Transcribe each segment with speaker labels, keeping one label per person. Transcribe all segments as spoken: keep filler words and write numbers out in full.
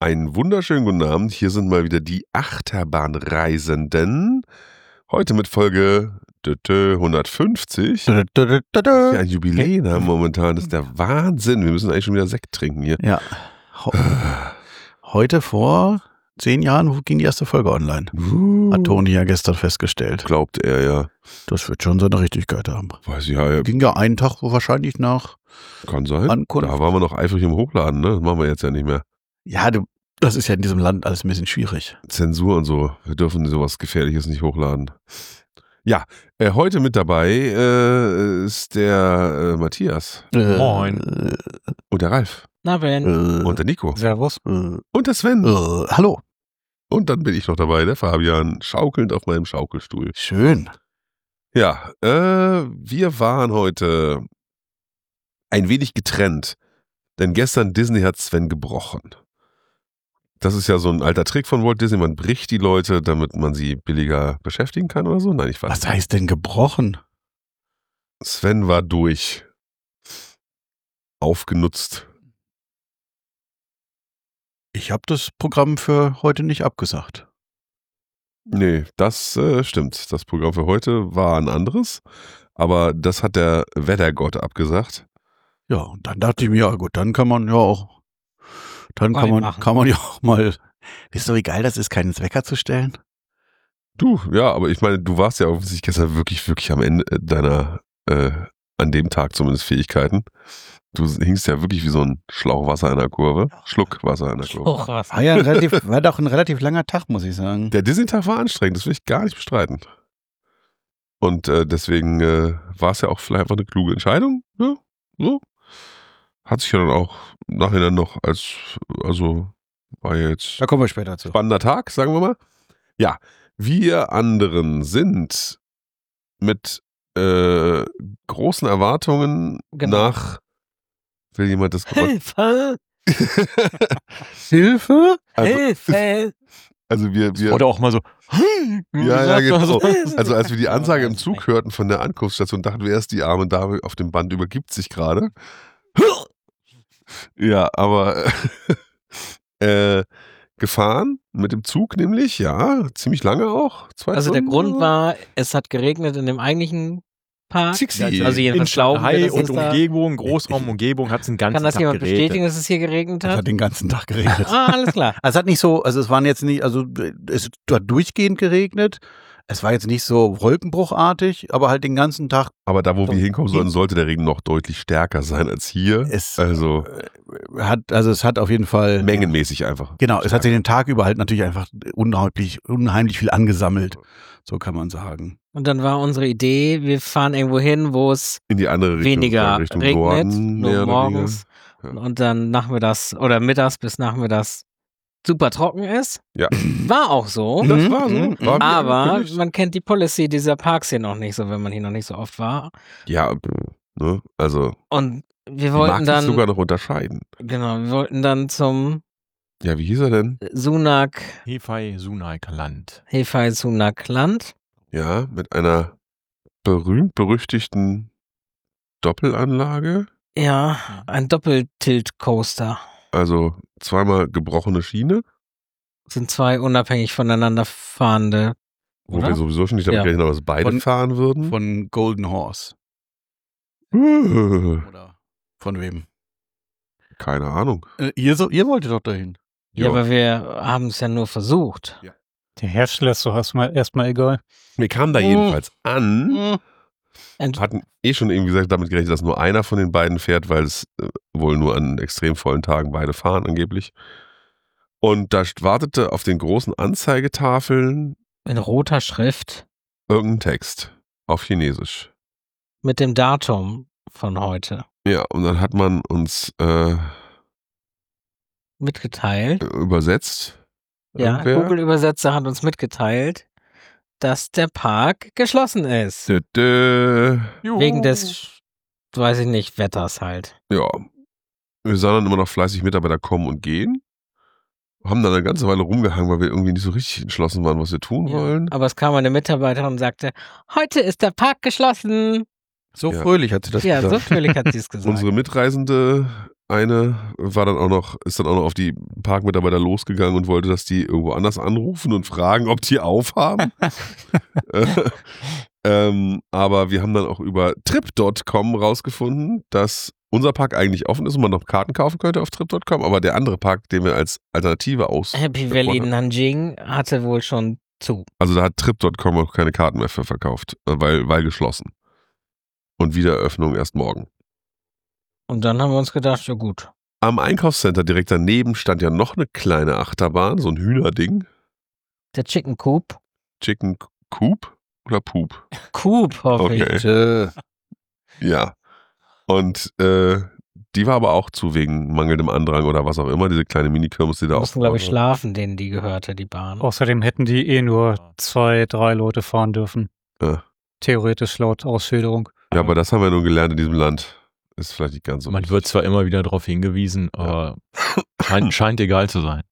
Speaker 1: Einen wunderschönen guten Abend. Hier sind mal wieder die Achterbahnreisenden. Heute mit Folge hundertfünfzig. Ja, ein Jubiläum haben momentan. Das ist der Wahnsinn. Wir müssen eigentlich schon wieder Sekt trinken hier.
Speaker 2: Ja. Heute vor zehn Jahren ging die erste Folge online.
Speaker 1: Uh,
Speaker 2: Hat Toni ja gestern festgestellt.
Speaker 1: Glaubt er, ja.
Speaker 2: Das wird schon seine Richtigkeit haben.
Speaker 1: Weiß ich, ja, ja.
Speaker 2: Ging ja einen Tag wo wahrscheinlich nach
Speaker 1: Kann sein.
Speaker 2: Ankunft.
Speaker 1: Da waren wir noch eifrig im Hochladen, ne? Das machen wir jetzt ja nicht mehr.
Speaker 2: Ja, du, das ist ja in diesem Land alles ein bisschen schwierig.
Speaker 1: Zensur und so. Wir dürfen sowas Gefährliches nicht hochladen. Ja, äh, heute mit dabei äh, ist der äh, Matthias.
Speaker 2: Äh,
Speaker 3: Moin.
Speaker 2: Äh,
Speaker 1: Und der Ralf.
Speaker 4: Na, Ben.
Speaker 2: äh,
Speaker 1: Und der Nico.
Speaker 3: Servus.
Speaker 2: äh,
Speaker 1: Und der Sven.
Speaker 2: äh, hallo.
Speaker 1: Und dann bin ich noch dabei, der Fabian, schaukelnd auf meinem Schaukelstuhl.
Speaker 2: Schön.
Speaker 1: Ja, äh, wir waren heute ein wenig getrennt, denn gestern Disney hat Sven gebrochen. Das ist ja so ein alter Trick von Walt Disney, man bricht die Leute, damit man sie billiger beschäftigen kann oder so. Nein, ich weiß
Speaker 2: Was
Speaker 1: nicht.
Speaker 2: heißt denn gebrochen?
Speaker 1: Sven war durch. Aufgenutzt.
Speaker 2: Ich habe das Programm für heute nicht abgesagt.
Speaker 1: Nee, das äh, stimmt. Das Programm für heute war ein anderes, aber das hat der Wettergott abgesagt.
Speaker 2: Ja, und dann dachte ich mir, ja gut, dann kann man ja auch, dann kann man,
Speaker 4: Machen.
Speaker 2: kann man ja auch mal, wisst ihr, wie geil das ist, keinen Wecker zu stellen?
Speaker 1: Du, ja, aber ich meine, du warst ja offensichtlich gestern wirklich, wirklich am Ende deiner, äh, an dem Tag zumindest Fähigkeiten. Du hingst ja wirklich wie so ein Schlauch Wasser in der Kurve. Schluck Wasser in der Kurve.
Speaker 4: Och, was.
Speaker 2: War ja ein relativ, war doch ein relativ langer Tag, muss ich sagen.
Speaker 1: Der Disney-Tag war anstrengend, das will ich gar nicht bestreiten. Und äh, deswegen äh, war es ja auch vielleicht einfach eine kluge Entscheidung. Ja, so. Hat sich ja dann auch im Nachhinein noch als, also war ja jetzt
Speaker 2: Da kommen wir später zu.
Speaker 1: spannender Tag, sagen wir mal. Ja, wir anderen sind mit äh, großen Erwartungen
Speaker 4: Genau.
Speaker 1: nach, will jemand das Geräusch?
Speaker 4: Hilfe!
Speaker 2: Hilfe?
Speaker 1: Also,
Speaker 4: Hilfe!
Speaker 1: also wir, wir
Speaker 3: Oder auch mal so.
Speaker 1: ja, ja, genau.
Speaker 4: Also-
Speaker 1: Also als wir die Ansage im
Speaker 4: Weiß
Speaker 1: Zug
Speaker 4: nicht.
Speaker 1: hörten von der Ankunftsstation, dachten wir erst, die arme Dame auf dem Band übergibt sich gerade. Ja, aber äh, gefahren mit dem Zug nämlich, ja, ziemlich lange auch. Zwei
Speaker 4: Also der
Speaker 1: Stunden
Speaker 4: Grund
Speaker 1: oder so.
Speaker 4: war, es hat geregnet in dem eigentlichen Park.
Speaker 1: Zixi.
Speaker 4: Also jedenfalls glauben wir,
Speaker 3: Shanghai
Speaker 4: dass
Speaker 3: und
Speaker 4: es da,
Speaker 3: Umgebung, Großraumumgebung hat es den ganzen
Speaker 4: kann das
Speaker 3: Tag
Speaker 4: jemand
Speaker 3: geregnet.
Speaker 4: bestätigen, dass es hier geregnet
Speaker 2: Es
Speaker 4: hat?
Speaker 2: hat den ganzen Tag geregnet.
Speaker 4: Ah, alles klar.
Speaker 2: Also es hat nicht so, also es waren jetzt nicht, also es hat durchgehend geregnet. Es war jetzt nicht so wolkenbruchartig, aber halt den ganzen Tag.
Speaker 1: Aber da, wo wir
Speaker 2: Doch.
Speaker 1: hinkommen sollen, sollte der Regen noch deutlich stärker sein als hier.
Speaker 2: Es
Speaker 1: Also
Speaker 2: äh, hat, also es hat auf jeden Fall
Speaker 1: mengenmäßig einfach.
Speaker 2: Genau, es hat sich den Tag über halt natürlich einfach unheimlich, unheimlich viel angesammelt. So kann man sagen.
Speaker 4: Und dann war unsere Idee, wir fahren irgendwo hin, wo es
Speaker 1: In die andere Richtung.
Speaker 4: weniger
Speaker 1: Richtung
Speaker 4: regnet,
Speaker 1: Norden, mehr
Speaker 4: nur
Speaker 1: oder
Speaker 4: morgens.
Speaker 1: weniger. Ja.
Speaker 4: Und dann nachmittags oder mittags bis nachmittags super trocken ist.
Speaker 1: Ja.
Speaker 4: War auch so.
Speaker 1: Das
Speaker 2: Mhm,
Speaker 1: war so.
Speaker 2: mhm,
Speaker 1: War wie
Speaker 4: Aber
Speaker 1: angekündigt.
Speaker 4: man kennt die Policy dieser Parks hier noch nicht so, wenn man hier noch nicht so oft war.
Speaker 1: Ja, ne? Also
Speaker 4: Und wir
Speaker 1: die mag
Speaker 4: wollten
Speaker 1: sich
Speaker 4: dann,
Speaker 1: sogar noch unterscheiden.
Speaker 4: genau, wir wollten dann zum
Speaker 1: Ja, wie hieß er denn?
Speaker 4: Sunak,
Speaker 3: Hefei Sunaik Land.
Speaker 4: Hefei Sunak Land.
Speaker 1: Ja, mit einer berühmt-berüchtigten Doppelanlage.
Speaker 4: Ja, ein Doppeltilt-Coaster.
Speaker 1: Also zweimal gebrochene Schiene,
Speaker 4: Sind zwei unabhängig voneinander fahrende.
Speaker 1: wo
Speaker 4: Oder?
Speaker 1: wir sowieso schon nicht damit
Speaker 4: Ja.
Speaker 1: gerechnet haben, dass beide
Speaker 2: Von-
Speaker 1: fahren würden.
Speaker 2: Von Golden Horse.
Speaker 1: Äh,
Speaker 2: Oder von wem?
Speaker 1: Keine Ahnung.
Speaker 2: Äh, ihr, so, ihr wolltet doch dahin.
Speaker 4: Ja, aber wir haben es ja nur versucht.
Speaker 5: Der Hersteller ist doch erstmal erstmal egal.
Speaker 1: Wir kamen da
Speaker 4: Mhm.
Speaker 1: jedenfalls an,
Speaker 2: Mhm.
Speaker 4: Und
Speaker 1: hatten eh schon irgendwie gesagt, damit gerechnet, dass nur einer von den beiden fährt, weil es äh, wohl nur an extrem vollen Tagen beide fahren angeblich. Und da wartete auf den großen Anzeigetafeln
Speaker 4: in roter Schrift
Speaker 1: irgendein Text auf Chinesisch.
Speaker 4: mit dem Datum von heute
Speaker 1: Ja, und dann hat man uns äh,
Speaker 4: mitgeteilt.
Speaker 1: übersetzt.
Speaker 4: Ja,
Speaker 1: Irgendwer.
Speaker 4: Google-Übersetzer hat uns mitgeteilt, dass der Park geschlossen ist.
Speaker 1: Dö, dö.
Speaker 4: Wegen des, weiß ich nicht, Wetters halt.
Speaker 1: Ja. Wir sahen dann immer noch fleißig Mitarbeiter kommen und gehen. Haben dann eine ganze Weile rumgehangen, weil wir irgendwie nicht so richtig entschlossen waren, was wir tun
Speaker 4: Ja.
Speaker 1: wollen.
Speaker 4: Aber es kam eine Mitarbeiterin und sagte, heute ist der Park geschlossen.
Speaker 2: So
Speaker 1: Ja.
Speaker 2: fröhlich hat sie das
Speaker 4: Ja, so
Speaker 2: gesagt.
Speaker 4: fröhlich hat sie es gesagt.
Speaker 1: Unsere Mitreisende eine war dann auch noch, ist dann auch noch auf die Parkmitarbeiter losgegangen und wollte, dass die irgendwo anders anrufen und fragen, ob die aufhaben. äh, ähm, aber wir haben dann auch über Trip Punkt com rausgefunden, dass unser Park eigentlich offen ist und man noch Karten kaufen könnte auf Trip Punkt com, aber der andere Park, den wir als Alternative aus...
Speaker 4: Happy Valley Nanjing hatte wohl schon zu.
Speaker 1: Also da hat Trip Punkt com auch keine Karten mehr für verkauft, weil, weil geschlossen. Und Wiedereröffnung erst morgen.
Speaker 4: Und dann haben wir uns gedacht, ja gut.
Speaker 1: Am Einkaufscenter direkt daneben stand ja noch eine kleine Achterbahn, so ein Hühnerding.
Speaker 4: Der Chicken Coop.
Speaker 1: Chicken Coop oder Poop?
Speaker 4: Coop, hoffe
Speaker 1: Okay.
Speaker 4: ich.
Speaker 2: Äh,
Speaker 1: Ja. Und äh, die war aber auch zu wegen mangelndem Andrang oder was auch immer, diese kleine Minikirmes, die da
Speaker 4: Die mussten, glaube ich,
Speaker 1: aufgebaut wurde.
Speaker 4: schlafen, denen die gehörte, die Bahn.
Speaker 5: Außerdem hätten die eh nur zwei, drei Leute fahren dürfen.
Speaker 1: Ja.
Speaker 5: Theoretisch laut Ausschilderung.
Speaker 1: Ja, aber das haben wir nun gelernt in diesem Land. Ist vielleicht nicht ganz so
Speaker 3: Man
Speaker 1: wichtig.
Speaker 3: wird zwar immer wieder darauf hingewiesen, aber scheint, scheint egal zu sein.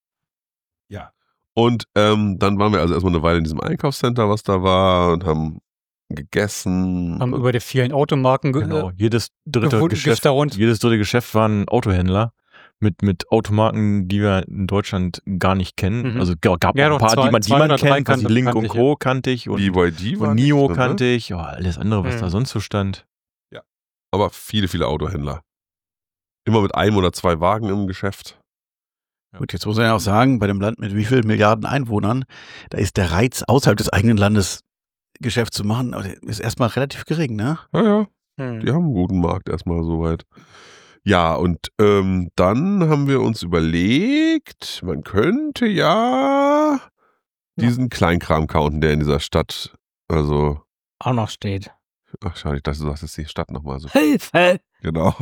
Speaker 1: Und ähm, dann waren wir also erstmal eine Weile in diesem Einkaufscenter, was da war, und haben gegessen.
Speaker 5: Haben
Speaker 1: und
Speaker 5: über die vielen Automarken ge
Speaker 3: Genau. Jedes dritte
Speaker 5: Gewund-
Speaker 3: Geschäft,
Speaker 5: Gestaunt.
Speaker 3: jedes dritte Geschäft war ein Autohändler mit, mit Automarken, die wir in Deutschland gar nicht kennen.
Speaker 5: Mhm.
Speaker 3: Also g- gab
Speaker 5: Ja,
Speaker 3: auch ein
Speaker 5: doch,
Speaker 3: paar,
Speaker 5: zwei-
Speaker 3: die man, die
Speaker 5: zwei
Speaker 3: man
Speaker 5: oder drei
Speaker 3: kennt. Also
Speaker 5: kannte-
Speaker 3: Link
Speaker 5: kannte
Speaker 3: und
Speaker 5: ich,
Speaker 3: Co. kannte ich und,
Speaker 1: B Y D war
Speaker 3: und
Speaker 1: nicht
Speaker 3: Nio
Speaker 1: drin,
Speaker 3: kannte
Speaker 1: ne?
Speaker 3: ich. Ja, alles andere, was
Speaker 5: Mhm.
Speaker 3: da sonst so stand.
Speaker 1: Aber viele, viele Autohändler. Immer mit einem oder zwei Wagen im Geschäft.
Speaker 2: Gut, jetzt muss man ja auch sagen, bei dem Land mit wie vielen Milliarden Einwohnern, da ist der Reiz, außerhalb des eigenen Landes Geschäft zu machen, aber der ist erstmal relativ gering, ne?
Speaker 1: Ja, ja.
Speaker 5: Hm.
Speaker 1: Die haben einen guten Markt erstmal soweit. Ja, und ähm, dann haben wir uns überlegt, man könnte ja diesen Kleinkram counten, der in dieser Stadt, also,
Speaker 4: Auch noch steht.
Speaker 1: ach schade, ich dachte, du sagst jetzt die Stadt nochmal so.
Speaker 4: Hilfe!
Speaker 1: Genau.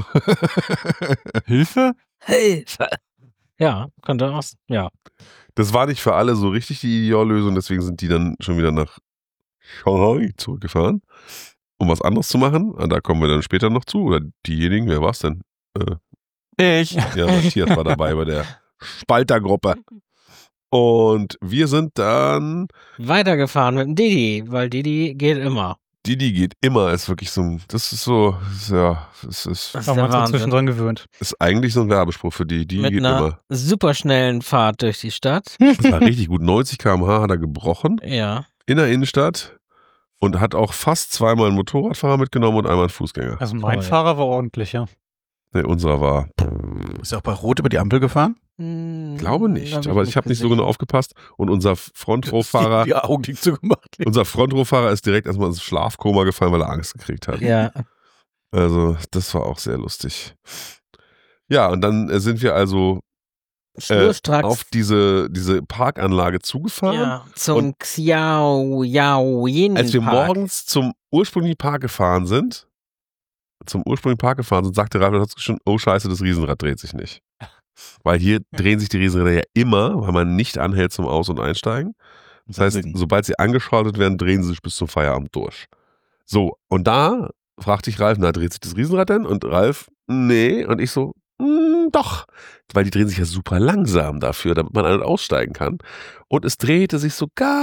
Speaker 3: Hilfe?
Speaker 4: Hilfe! Ja, könnte auch. Ja.
Speaker 1: Das war nicht für alle so richtig die Ideallösung, deswegen sind die dann schon wieder nach Shanghai zurückgefahren, um was anderes zu machen. Und da kommen wir dann später noch zu. Oder diejenigen, wer war's denn? Äh,
Speaker 3: Ich.
Speaker 1: ja, Matthias war dabei bei der Spaltergruppe. Und wir sind dann,
Speaker 4: Weitergefahren mit dem Didi, weil Didi geht immer.
Speaker 1: Didi geht immer, ist wirklich so ein, das ist so, ist, ja, es ist,
Speaker 4: Das ist
Speaker 5: Haben wir
Speaker 4: der
Speaker 5: uns
Speaker 4: Wahnsinn.
Speaker 5: inzwischen dran gewöhnt.
Speaker 1: ist eigentlich so ein Werbespruch für die, die
Speaker 4: Mit
Speaker 1: geht
Speaker 4: einer
Speaker 1: immer.
Speaker 4: superschnellen Fahrt durch die Stadt.
Speaker 1: Das war richtig gut, neunzig Kilometer pro Stunde hat er gebrochen
Speaker 4: Ja.
Speaker 1: in der Innenstadt und hat auch fast zweimal einen Motorradfahrer mitgenommen und einmal einen Fußgänger.
Speaker 5: Also mein
Speaker 4: Toll.
Speaker 5: Fahrer war ordentlich, ja.
Speaker 1: Nee, unserer war,
Speaker 2: Ist er auch bei Rot über die Ampel gefahren?
Speaker 1: glaube nicht, aber ich habe nicht so genau aufgepasst und unser Frontrofahrer,
Speaker 2: Die Augen dick zugemacht.
Speaker 1: unser Frontrofahrer ist direkt erstmal ins Schlafkoma gefallen, weil er Angst gekriegt hat.
Speaker 4: Ja.
Speaker 1: Also, das war auch sehr lustig. Ja, und dann äh, sind wir also äh,
Speaker 4: Schnurstracks.
Speaker 1: auf diese, diese Parkanlage zugefahren.
Speaker 4: Ja, zum
Speaker 1: Und
Speaker 4: Xiao Yao Yin
Speaker 1: Als wir
Speaker 4: Park.
Speaker 1: morgens zum ursprünglichen Park gefahren sind, zum ursprünglichen Park gefahren sind, sagte Ralf schon, oh scheiße, das Riesenrad dreht sich nicht. Weil hier drehen sich die Riesenräder ja immer, weil man nicht anhält zum Aus- und Einsteigen. Das heißt,
Speaker 2: Deswegen.
Speaker 1: sobald sie angeschaltet werden, drehen sie sich bis zum Feierabend durch. So, und da fragte ich Ralf, na, dreht sich das Riesenrad denn? Und Ralf, nee. Und ich so, mm, doch. Weil die drehen sich ja super langsam dafür, damit man ein- und aussteigen kann. Und es drehte sich so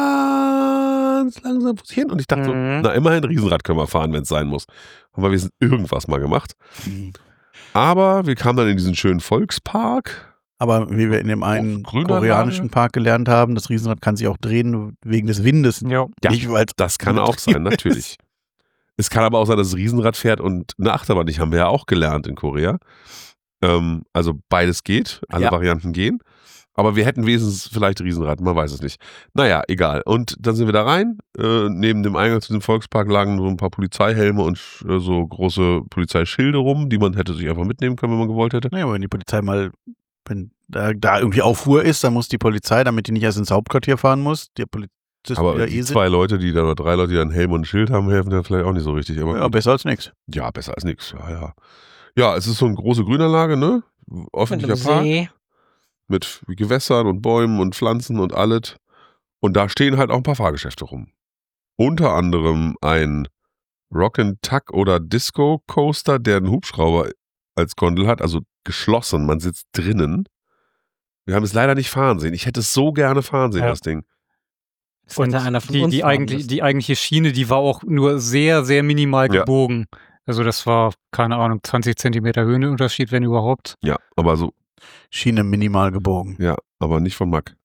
Speaker 1: ganz langsam vor sich hin. Und ich dachte so,
Speaker 5: Mhm.
Speaker 1: na, immerhin Riesenrad können wir fahren, wenn es sein muss. Haben wir wenigstens irgendwas mal gemacht. Aber wir kamen dann in diesen schönen Volkspark.
Speaker 2: Aber wie wir in dem einen
Speaker 1: Auf Grünanlage.
Speaker 2: koreanischen Park gelernt haben, das Riesenrad kann sich auch drehen wegen des Windes.
Speaker 5: Ja.
Speaker 1: Ja,
Speaker 2: Nicht, weil
Speaker 1: Das kann auch sein, natürlich. Es kann aber auch sein, dass das Riesenrad fährt und eine Achterbahn nicht. Haben wir ja auch gelernt in Korea. Ähm, also beides geht, alle
Speaker 2: Ja.
Speaker 1: Varianten gehen. Aber wir hätten wesentlich vielleicht Riesenrad, man weiß es nicht. Naja, egal. Und dann sind wir da rein. Äh, neben dem Eingang zu diesem Volkspark lagen so ein paar Polizeihelme und äh, so große Polizeischilde rum, die man hätte sich einfach mitnehmen können, wenn man gewollt hätte.
Speaker 2: Naja, aber wenn die Polizei mal, wenn da, da irgendwie Aufruhr ist, dann muss die Polizei, damit die nicht erst ins Hauptquartier fahren muss, der Polizist
Speaker 1: Aber
Speaker 2: wieder
Speaker 1: die
Speaker 2: eh sind.
Speaker 1: zwei Leute, die da oder drei Leute, die da einen Helm und ein Schild haben, helfen da vielleicht auch nicht so richtig. Aber
Speaker 2: Ja,
Speaker 1: gut.
Speaker 2: besser als nichts.
Speaker 1: Ja, besser als nichts. Ja, ja. Ja, es ist so eine große Grünanlage, ne?
Speaker 4: Mit
Speaker 1: Öffentlicher
Speaker 4: dem
Speaker 1: Park
Speaker 4: See.
Speaker 1: mit Gewässern und Bäumen und Pflanzen und alles. Und da stehen halt auch ein paar Fahrgeschäfte rum. Unter anderem ein Rock'n'Tuck oder Disco Coaster, der einen Hubschrauber als Gondel hat, also geschlossen, man sitzt drinnen. Wir haben es leider nicht fahren sehen. Ich hätte es so gerne fahren sehen,
Speaker 5: Ja.
Speaker 1: das Ding.
Speaker 4: Das hätte einer von
Speaker 5: die,
Speaker 4: uns
Speaker 5: die,
Speaker 4: fahren
Speaker 5: eigentlich,
Speaker 4: müssen.
Speaker 5: die eigentliche Schiene, die war auch nur sehr, sehr minimal
Speaker 1: Ja.
Speaker 5: gebogen. Also das war, keine Ahnung, zwanzig Zentimeter Höhenunterschied, wenn überhaupt.
Speaker 1: Ja, aber so,
Speaker 2: Schiene minimal gebogen.
Speaker 1: ja, aber nicht von Mack.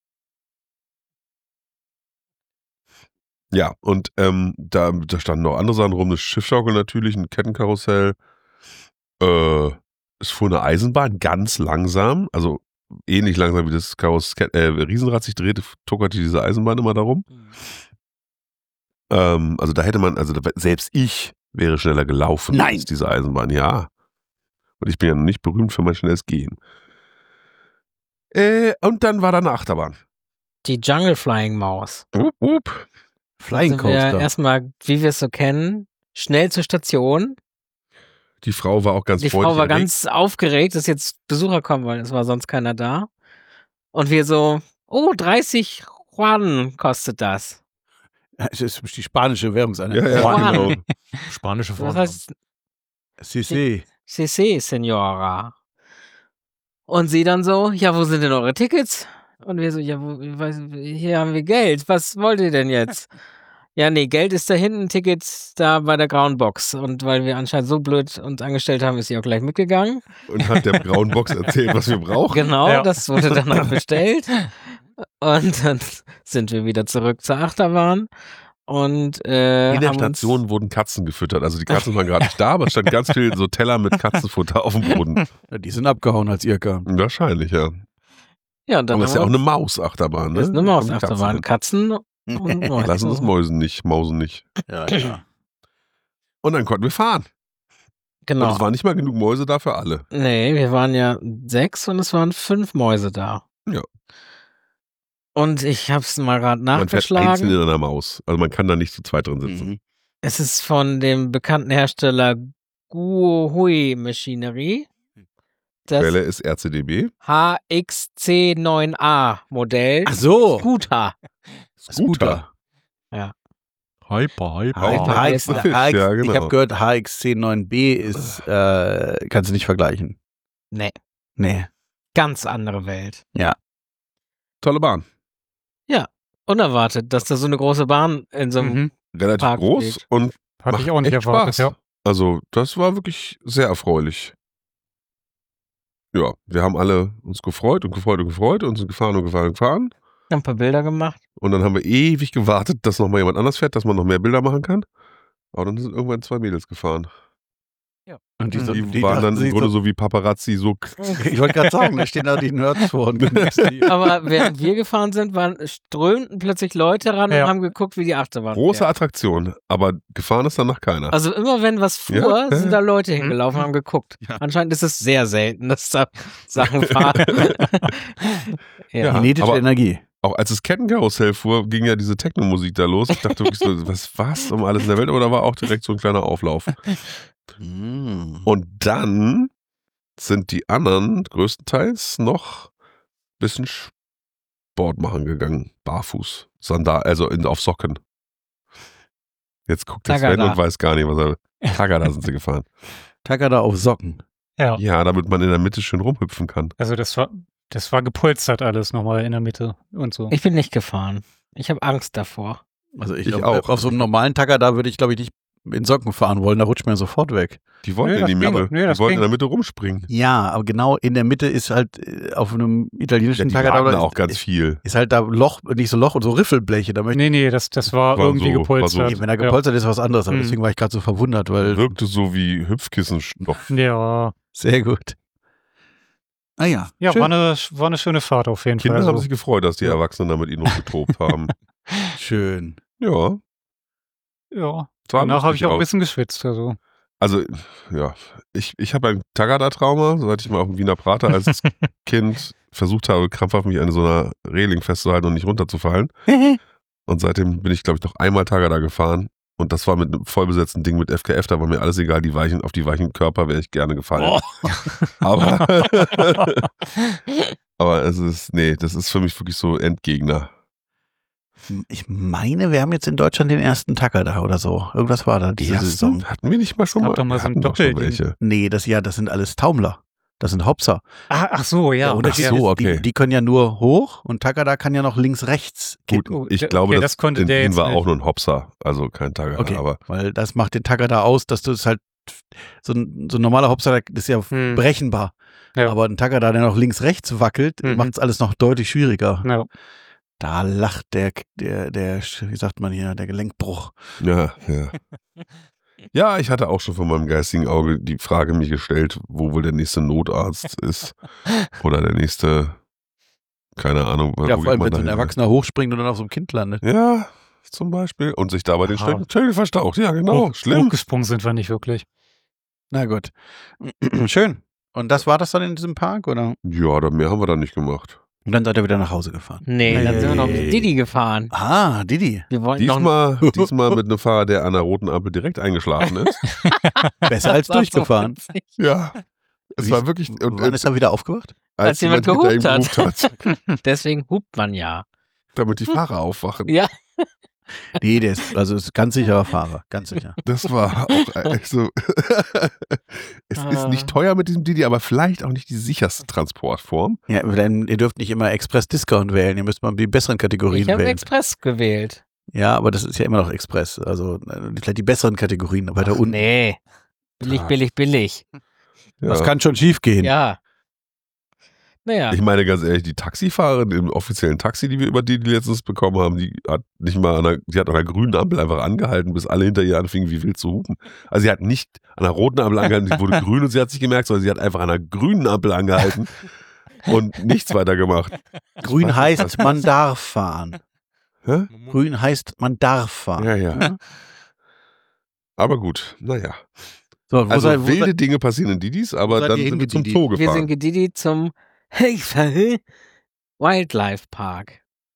Speaker 1: Ja, und ähm, da, da standen noch andere Sachen rum, eine Schiffschaukel natürlich, ein Kettenkarussell. Äh, es fuhr eine Eisenbahn ganz langsam, also ähnlich langsam wie das Karuss äh, Riesenrad sich drehte, tuckerte diese Eisenbahn immer darum. Ähm, also da hätte man, also da, selbst ich wäre schneller gelaufen
Speaker 2: Nein.
Speaker 1: als diese Eisenbahn, ja. Und ich bin ja noch nicht berühmt für mein schnelles Gehen. Äh, und dann war da eine Achterbahn.
Speaker 4: Die Jungle Flying Maus.
Speaker 1: Wupp, wupp.
Speaker 2: Flying
Speaker 4: Sind wir
Speaker 2: Coaster.
Speaker 4: erstmal, wie wir es so kennen, schnell zur Station.
Speaker 1: Die Frau war auch ganz
Speaker 4: Die
Speaker 1: freundlich.
Speaker 4: Frau war
Speaker 1: erregt.
Speaker 4: ganz aufgeregt, dass jetzt Besucher kommen wollen. Es war sonst keiner da. Und wir so, oh, dreißig Juan kostet das.
Speaker 2: Es ist die spanische Währungseinheit.
Speaker 1: Ja, ja,
Speaker 4: Juan.
Speaker 1: genau.
Speaker 3: Spanische
Speaker 4: Was
Speaker 3: Vornamen.
Speaker 4: heißt
Speaker 2: Sí, sí.
Speaker 4: C C, Senora? Und sie dann so, ja, wo sind denn eure Tickets? Und wir so, ja, wo, ich weiß, hier haben wir Geld. Was wollt ihr denn jetzt? Ja, nee, Geld ist da hinten, Tickets da bei der grauen Box. Und weil wir anscheinend so blöd uns angestellt haben, ist sie auch gleich mitgegangen.
Speaker 1: Und hat der grauen Box erzählt, was wir brauchen.
Speaker 4: Genau,
Speaker 5: Ja.
Speaker 4: das wurde dann auch bestellt. Und dann sind wir wieder zurück zur Achterbahn. Und äh,
Speaker 1: In der
Speaker 4: haben
Speaker 1: Station wurden Katzen gefüttert. Also die Katzen waren gerade nicht da, aber es stand ganz viel so Teller mit Katzenfutter auf dem Boden.
Speaker 2: Ja, die sind abgehauen, als ihr kam.
Speaker 1: Wahrscheinlich, ja.
Speaker 4: Uns, ja, und dann
Speaker 1: Aber es ist ja
Speaker 4: haben
Speaker 1: auch
Speaker 4: wir
Speaker 1: eine Mausachterbahn, ne?
Speaker 4: uns, ist eine
Speaker 1: Da kommen die
Speaker 4: Mausachterbahn.
Speaker 1: Katzen
Speaker 4: Katzen und
Speaker 1: hin.
Speaker 4: Mäuse.
Speaker 1: Lassen uns Mäusen nicht, Mausen nicht.
Speaker 2: Ja, ja.
Speaker 1: Und dann konnten wir fahren. Und
Speaker 4: Genau.
Speaker 1: es waren nicht mal genug Mäuse da für alle.
Speaker 4: Nee, wir waren ja sechs und es waren fünf Mäuse da.
Speaker 1: Ja.
Speaker 4: Und ich hab's mal gerade
Speaker 1: Man fährt einzeln
Speaker 4: nachgeschlagen.
Speaker 1: in einer Maus. Also man kann da nicht zu zweit drin sitzen.
Speaker 2: Mhm.
Speaker 4: Es ist von dem bekannten Hersteller Guohui Machinery. Das
Speaker 1: Quelle ist R C D B.
Speaker 4: H X C neun A Modell.
Speaker 2: Ach so.
Speaker 4: Scooter.
Speaker 2: Scooter.
Speaker 3: Hyper, hyper.
Speaker 2: Hyper.
Speaker 4: Hyper.
Speaker 2: H X,
Speaker 1: Ja,
Speaker 2: H X,
Speaker 1: genau.
Speaker 2: Ich habe gehört, H X C neun B ist, äh, kannst du nicht vergleichen.
Speaker 4: Nee,
Speaker 2: Nee.
Speaker 4: ganz andere Welt.
Speaker 1: Tolle Bahn.
Speaker 4: Unerwartet, dass da so eine große Bahn in so einem.
Speaker 5: Mhm.
Speaker 1: Relativ
Speaker 4: Park
Speaker 1: groß
Speaker 4: steht.
Speaker 1: und
Speaker 5: Hatte
Speaker 1: macht
Speaker 5: ich auch nicht
Speaker 1: echt
Speaker 5: erwartet,
Speaker 1: Spaß.
Speaker 5: ja.
Speaker 1: Also das war wirklich sehr erfreulich. Ja, wir haben alle uns gefreut und gefreut und gefreut und sind gefahren und gefahren und gefahren.
Speaker 4: Haben ein paar Bilder gemacht.
Speaker 1: Und dann haben wir ewig gewartet, dass noch mal jemand anders fährt, dass man noch mehr Bilder machen kann. Aber dann sind irgendwann zwei Mädels gefahren.
Speaker 2: Und die,
Speaker 4: Mhm.
Speaker 2: so,
Speaker 1: Die,
Speaker 2: die
Speaker 1: waren dann
Speaker 2: dachten
Speaker 1: im
Speaker 2: sich
Speaker 1: Grunde
Speaker 2: so,
Speaker 1: so wie Paparazzi, so
Speaker 2: ich wollte gerade sagen, da stehen da die Nerds vor und genießen die.
Speaker 4: Aber während wir gefahren sind, waren, strömten plötzlich Leute ran
Speaker 5: Ja.
Speaker 4: und haben geguckt, wie die Achterbahn
Speaker 1: große
Speaker 4: fährt.
Speaker 1: Attraktion. Aber gefahren ist danach keiner.
Speaker 4: Also immer wenn was fuhr,
Speaker 1: Ja, ja,
Speaker 4: sind
Speaker 1: ja.
Speaker 4: da Leute hingelaufen und haben geguckt.
Speaker 2: Ja.
Speaker 4: Anscheinend ist es sehr selten, dass da Sachen fahren. ja.
Speaker 1: Ja.
Speaker 2: Kinetische
Speaker 1: aber-
Speaker 2: Energie.
Speaker 1: Auch als das Kettenkarussell fuhr, ging ja diese Techno-Musik da los. Ich dachte wirklich so, was was um alles in der Welt? Aber da war auch direkt so ein kleiner Auflauf.
Speaker 2: Mhm.
Speaker 1: Und dann sind die anderen größtenteils noch ein bisschen Sport machen gegangen. Barfuß. Sandal, also in, auf Socken. Jetzt guckt der Sven
Speaker 4: Tagada.
Speaker 1: und weiß gar nicht, was er. Tagada sind sie gefahren.
Speaker 2: Tagada auf Socken.
Speaker 5: Ja.
Speaker 1: Ja, damit man in der Mitte schön rumhüpfen kann.
Speaker 5: Also das war, das war gepolstert alles nochmal in der Mitte und so.
Speaker 4: Ich bin nicht gefahren. Ich habe Angst davor.
Speaker 2: Also ich,
Speaker 1: Ich
Speaker 2: auf,
Speaker 1: auch.
Speaker 2: auf so einem normalen Tagada würde ich, glaube ich, nicht in Socken fahren wollen, da rutscht man sofort weg.
Speaker 1: Die wollten
Speaker 5: Nee,
Speaker 1: in die
Speaker 5: das ging.
Speaker 1: Mitte.
Speaker 5: Nee,
Speaker 1: die
Speaker 5: das
Speaker 1: wollten
Speaker 5: ging.
Speaker 1: in der Mitte rumspringen.
Speaker 2: Ja, aber genau in der Mitte ist halt äh, auf einem
Speaker 1: Ja,
Speaker 2: italienischen
Speaker 1: die
Speaker 2: Tagada
Speaker 1: lagen
Speaker 2: oder-
Speaker 1: auch ganz
Speaker 2: ist,
Speaker 1: viel.
Speaker 2: ist halt da Loch, nicht so Loch und so Riffelbleche. Da möchte
Speaker 5: Nee, nee, das, das war,
Speaker 1: War
Speaker 5: irgendwie
Speaker 1: so- war
Speaker 5: gepolstert.
Speaker 1: so-
Speaker 2: ich, wenn er gepolstert ist, was anderes. Aber
Speaker 5: Mhm.
Speaker 2: deswegen war ich gerade so verwundert, weil
Speaker 1: Wirkte so wie Hüpfkissenstoff.
Speaker 5: Ja, ja,
Speaker 2: sehr gut. Ah ja,
Speaker 5: ja
Speaker 2: schön.
Speaker 5: war, eine, war eine schöne Fahrt auf jeden
Speaker 1: Kinder
Speaker 5: Fall.
Speaker 1: haben
Speaker 5: Also,
Speaker 1: sich gefreut, dass die
Speaker 2: Ja.
Speaker 1: Erwachsenen da mit ihnen rumgetobt haben.
Speaker 2: schön.
Speaker 1: Ja.
Speaker 5: ja,
Speaker 1: sah
Speaker 5: danach habe
Speaker 1: lustig
Speaker 5: ich auch ein
Speaker 1: aus.
Speaker 5: bisschen geschwitzt. Also.
Speaker 1: Also, ja, ich, ich habe ein Tagada-Trauma, seit ich mal auf dem Wiener Prater als Kind versucht habe, krampfhaft mich an so einer Reling festzuhalten und nicht runterzufallen. Und seitdem bin ich, glaube ich, noch einmal Tagada gefahren. Und das war mit einem vollbesetzten Ding mit F K F, da war mir alles egal, die weichen, auf die weichen Körper wäre ich gerne gefallen.
Speaker 2: Oh.
Speaker 1: Aber, aber es ist, nee, das ist für mich wirklich so Endgegner.
Speaker 2: Ich meine, wir haben jetzt in Deutschland den ersten Tagada oder so. Irgendwas war da diese Saison.
Speaker 1: Hatten wir nicht mal schon
Speaker 5: Gab
Speaker 1: mal?
Speaker 5: doch mal
Speaker 1: Wir
Speaker 5: so ein
Speaker 1: hatten doch schon
Speaker 5: Doppelding.
Speaker 1: welche.
Speaker 2: Nee, das ja, das sind alles Taumler. Das sind Hopser.
Speaker 5: Ah, ach so, ja.
Speaker 2: Der Unterschied
Speaker 1: Ach so,
Speaker 2: ist,
Speaker 1: okay.
Speaker 2: die, die können ja nur hoch und Tagada kann ja noch links, rechts
Speaker 1: Gut,
Speaker 2: kippen.
Speaker 5: Oh,
Speaker 1: ich
Speaker 5: der-
Speaker 1: glaube,
Speaker 5: okay,
Speaker 1: das,
Speaker 5: das konnte
Speaker 1: in
Speaker 5: der
Speaker 1: Wien
Speaker 5: jetzt
Speaker 1: war
Speaker 5: nicht.
Speaker 1: auch nur ein Hopser, also kein Tagada,
Speaker 2: Okay,
Speaker 1: aber
Speaker 2: weil das macht den Tagada aus, dass du es halt so ein, so ein normaler Hopster, das ist ja
Speaker 5: Hm.
Speaker 2: berechenbar.
Speaker 5: Ja.
Speaker 2: Aber ein Tacker da, der noch links-rechts wackelt,
Speaker 5: Mhm.
Speaker 2: macht es alles noch deutlich schwieriger.
Speaker 5: Ja.
Speaker 2: Da lacht der, der, der, wie sagt man hier, der Gelenkbruch.
Speaker 1: Ja, ja. Ja, ich hatte auch schon von meinem geistigen Auge die Frage mir gestellt, wo wohl der nächste Notarzt ist. Oder der nächste, keine Ahnung.
Speaker 2: Ja,
Speaker 1: wo
Speaker 2: vor allem,
Speaker 1: geht man
Speaker 2: wenn so ein
Speaker 1: dahin?
Speaker 2: Erwachsener hochspringt und dann auf so einem Kind landet.
Speaker 1: Ja, zum Beispiel. Und sich dabei den
Speaker 5: Aha.
Speaker 1: Schädel Schädel verstaucht. Ja, genau.
Speaker 5: Hoch,
Speaker 1: Schlimm.
Speaker 5: Hochgesprungen sind wir nicht wirklich.
Speaker 2: Na gut. Schön. Und das war das dann in diesem Park, oder?
Speaker 1: Ja, da mehr haben wir da nicht gemacht.
Speaker 2: Und dann seid ihr wieder nach Hause gefahren.
Speaker 4: Nee, dann sind wir noch mit
Speaker 2: Hey.
Speaker 4: Didi gefahren.
Speaker 2: Ah, Didi.
Speaker 4: Wir wollten noch
Speaker 1: Diesmal, diesmal mit einem Fahrer, der an der roten Ampel direkt eingeschlafen ist.
Speaker 2: Besser als
Speaker 4: Das war so
Speaker 2: durchgefahren.
Speaker 4: witzig.
Speaker 1: Ja. Es
Speaker 2: Wie-
Speaker 1: war wirklich. Und,
Speaker 2: Wann ist er wieder aufgewacht?
Speaker 4: Als jemand
Speaker 1: hinter ihm
Speaker 4: gehupt hat.
Speaker 1: gehupt hat.
Speaker 4: Deswegen hupt man ja.
Speaker 1: Damit die Fahrer aufwachen.
Speaker 4: Ja.
Speaker 2: Nee, der ist, also ist ganz sicherer Fahrer. Ganz sicher.
Speaker 1: Das war auch echt so. Es ist
Speaker 4: Ah.
Speaker 1: nicht teuer mit diesem Didi, aber vielleicht auch nicht die sicherste Transportform.
Speaker 2: Ja, denn ihr dürft nicht immer Express-Discount wählen. Ihr müsst mal die besseren Kategorien
Speaker 4: Ich habe
Speaker 2: wählen.
Speaker 4: Express gewählt.
Speaker 2: Ja, aber das ist ja immer noch Express. Also äh, vielleicht die besseren Kategorien weiter
Speaker 4: Ach,
Speaker 2: unten.
Speaker 4: Nee. Billig,
Speaker 1: Ah.
Speaker 4: billig, billig.
Speaker 1: Ja.
Speaker 2: Was kann schon schief gehen?
Speaker 4: Ja. Naja.
Speaker 1: Ich meine ganz ehrlich, die Taxifahrerin im offiziellen Taxi, die wir über die, die letztens bekommen haben, die hat nicht mal an der, die hat an der grünen Ampel einfach angehalten, bis alle hinter ihr anfingen, wie wild zu hupen. Also sie hat nicht an der roten Ampel angehalten, sie wurde grün und sie hat sich gemerkt, sondern sie hat einfach an der grünen Ampel angehalten und nichts weiter gemacht.
Speaker 2: Grün
Speaker 1: Was
Speaker 2: heißt,
Speaker 1: ist das?
Speaker 2: man darf fahren.
Speaker 1: Hä?
Speaker 2: Grün heißt, man darf fahren.
Speaker 1: Ja, ja. Aber gut, naja.
Speaker 2: So, wo
Speaker 1: Also
Speaker 2: seid, wo
Speaker 1: wilde
Speaker 2: seid,
Speaker 1: Dinge passieren in Didis, aber
Speaker 2: seid
Speaker 1: dann
Speaker 2: ihr
Speaker 1: sind wir zum
Speaker 2: hingedidit?
Speaker 1: Zoo
Speaker 4: Wir
Speaker 1: gefahren.
Speaker 4: sind gedidi zum Wildlife Park.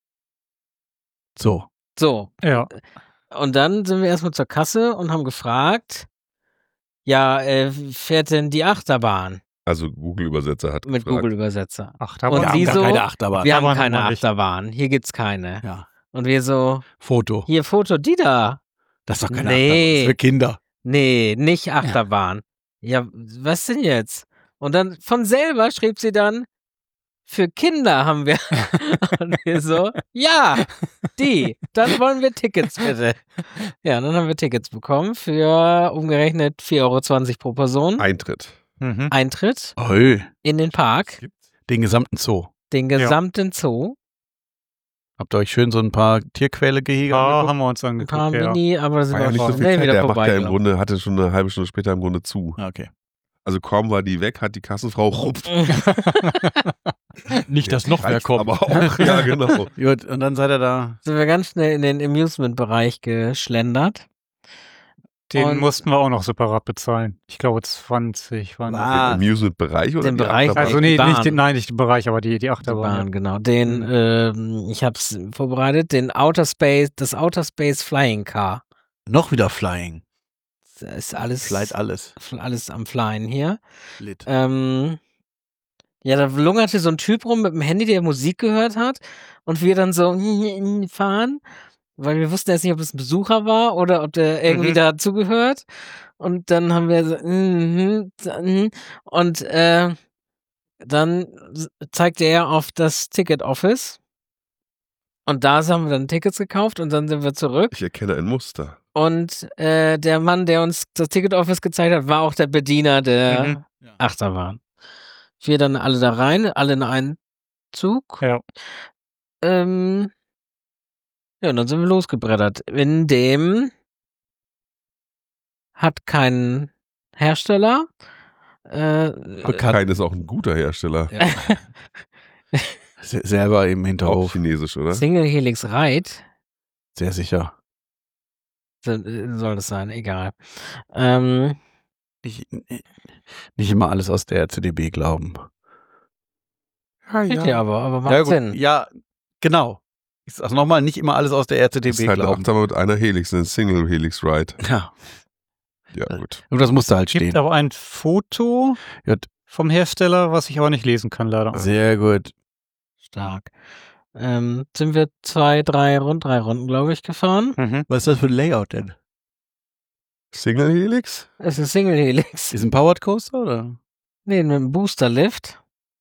Speaker 2: so.
Speaker 4: So.
Speaker 5: Ja.
Speaker 4: Und dann sind wir erstmal zur Kasse und haben gefragt, ja, äh, fährt denn die Achterbahn
Speaker 1: Also Google-Übersetzer hat
Speaker 4: mit
Speaker 1: gefragt.
Speaker 4: Google-Übersetzer?
Speaker 5: Ach,
Speaker 4: Und
Speaker 2: Wir haben
Speaker 4: wieso?
Speaker 2: gar keine Achterbahn.
Speaker 4: Wir haben
Speaker 5: Aber
Speaker 4: keine
Speaker 5: noch nicht.
Speaker 4: Achterbahn. Hier gibt's keine.
Speaker 2: Ja.
Speaker 4: Und wir so,
Speaker 2: Foto.
Speaker 4: hier Foto, die da.
Speaker 2: Das ist doch keine
Speaker 4: Nee.
Speaker 2: Achterbahn. Das ist für Kinder.
Speaker 4: Nee, nicht Achterbahn. Ja, was denn jetzt? Und dann von selber schrieb sie dann, für Kinder haben wir. Und wir so, ja, die. Dann wollen wir Tickets bitte. Ja, dann haben wir Tickets bekommen für umgerechnet vier Euro zwanzig pro Person.
Speaker 1: Eintritt.
Speaker 5: Mhm.
Speaker 4: Eintritt
Speaker 2: Oi.
Speaker 4: in den Park,
Speaker 2: Den gesamten Zoo.
Speaker 4: den gesamten Zoo.
Speaker 2: Habt ihr euch schön so ein paar Tierquälegehege
Speaker 5: Ja,
Speaker 2: angeguckt?
Speaker 5: haben wir uns
Speaker 4: Ein paar
Speaker 5: angeguckt, ja.
Speaker 4: Mini, aber da sind
Speaker 1: War ja
Speaker 4: wir
Speaker 1: nicht so
Speaker 4: auch
Speaker 1: viel
Speaker 4: schnell
Speaker 1: Zeit.
Speaker 4: wieder
Speaker 1: Der macht ja im
Speaker 4: vorbeigelaufen.
Speaker 1: Grunde, hatte schon eine halbe Stunde später im Grunde zu.
Speaker 2: Ah, okay.
Speaker 1: Also kaum war die weg, hat die Kassenfrau rupft.
Speaker 5: Nicht, dass noch wer
Speaker 1: Reicht
Speaker 5: kommt.
Speaker 1: Aber auch, ja, genau.
Speaker 2: Gut, und dann seid ihr da.
Speaker 4: Sind wir ganz schnell in den Amusement-Bereich geschlendert.
Speaker 5: Den
Speaker 4: Und-
Speaker 5: mussten wir auch noch separat bezahlen. Ich glaube zwanzig waren das.
Speaker 2: Ah,
Speaker 1: Den Amusement-Bereich oder
Speaker 4: Den
Speaker 1: die
Speaker 4: Bereich-
Speaker 1: Achterbahn?
Speaker 5: Also
Speaker 4: die
Speaker 5: nee,
Speaker 4: Bahn.
Speaker 5: nicht den, nein, nicht den Bereich, aber die, die
Speaker 4: Die
Speaker 5: Achterbahn.
Speaker 4: Bahn, genau. Den, ähm, ich habe es vorbereitet, den Outer Space, das Outer Space Flying Car.
Speaker 2: noch wieder Flying.
Speaker 4: Das ist alles,
Speaker 2: Flight alles.
Speaker 4: alles am Flyen hier.
Speaker 2: Lit.
Speaker 4: Ähm, ja, da lungerte so ein Typ rum mit dem Handy, der Musik gehört hat. Und wir dann so fahren, weil wir wussten jetzt nicht, ob es ein Besucher war oder ob der irgendwie
Speaker 5: Mhm.
Speaker 4: dazugehört. Und dann haben wir so, mhm, mhm. und äh, dann s- zeigte er auf das Ticket Office. Und da haben wir dann Tickets gekauft und dann sind wir zurück.
Speaker 1: Ich erkenne ein Muster.
Speaker 4: Und äh, der Mann, der uns das Ticket Office gezeigt hat, war auch der Bediener der
Speaker 5: Mhm.
Speaker 2: Ja.
Speaker 4: Achterbahn. Wir dann alle da rein, alle in einen Zug.
Speaker 5: Ja.
Speaker 4: Ähm, ja, und dann sind wir losgebrettert. In dem hat keinen Hersteller. Äh,
Speaker 2: Bekannt.
Speaker 1: Kein ist auch ein guter Hersteller.
Speaker 2: Ja. Se- Selber im
Speaker 1: Auch
Speaker 2: Hinterhof.
Speaker 1: chinesisch, oder?
Speaker 4: Single Helix Ride.
Speaker 2: Sehr sicher.
Speaker 4: So- Soll das sein, egal. Ähm,
Speaker 2: Nicht, nicht immer alles aus der R C D B glauben.
Speaker 1: Ja,
Speaker 4: geht ja aber, aber macht
Speaker 2: ja, gut.
Speaker 4: Sinn.
Speaker 2: Ja, genau. Ich sag nochmal, nicht immer alles aus der R C D
Speaker 1: Das
Speaker 2: B
Speaker 1: ist halt eine
Speaker 2: glauben.
Speaker 1: Achterbahn mit einer Helix, eine Single Helix Ride.
Speaker 2: Ja,
Speaker 1: Ja, gut.
Speaker 2: und das musste halt
Speaker 5: Gibt
Speaker 2: stehen.
Speaker 5: aber ein Foto
Speaker 2: Gut.
Speaker 5: vom Hersteller, was ich aber nicht lesen kann, leider.
Speaker 2: Sehr gut.
Speaker 4: Stark. Ähm, sind wir zwei, drei Runden, drei Runden, glaube ich, gefahren.
Speaker 5: Mhm.
Speaker 2: Was ist das für ein Layout denn?
Speaker 1: Single Helix?
Speaker 4: Es ist ein Single Helix.
Speaker 2: Ist ein Powered Coaster oder?
Speaker 4: Nee, mit einem Boosterlift.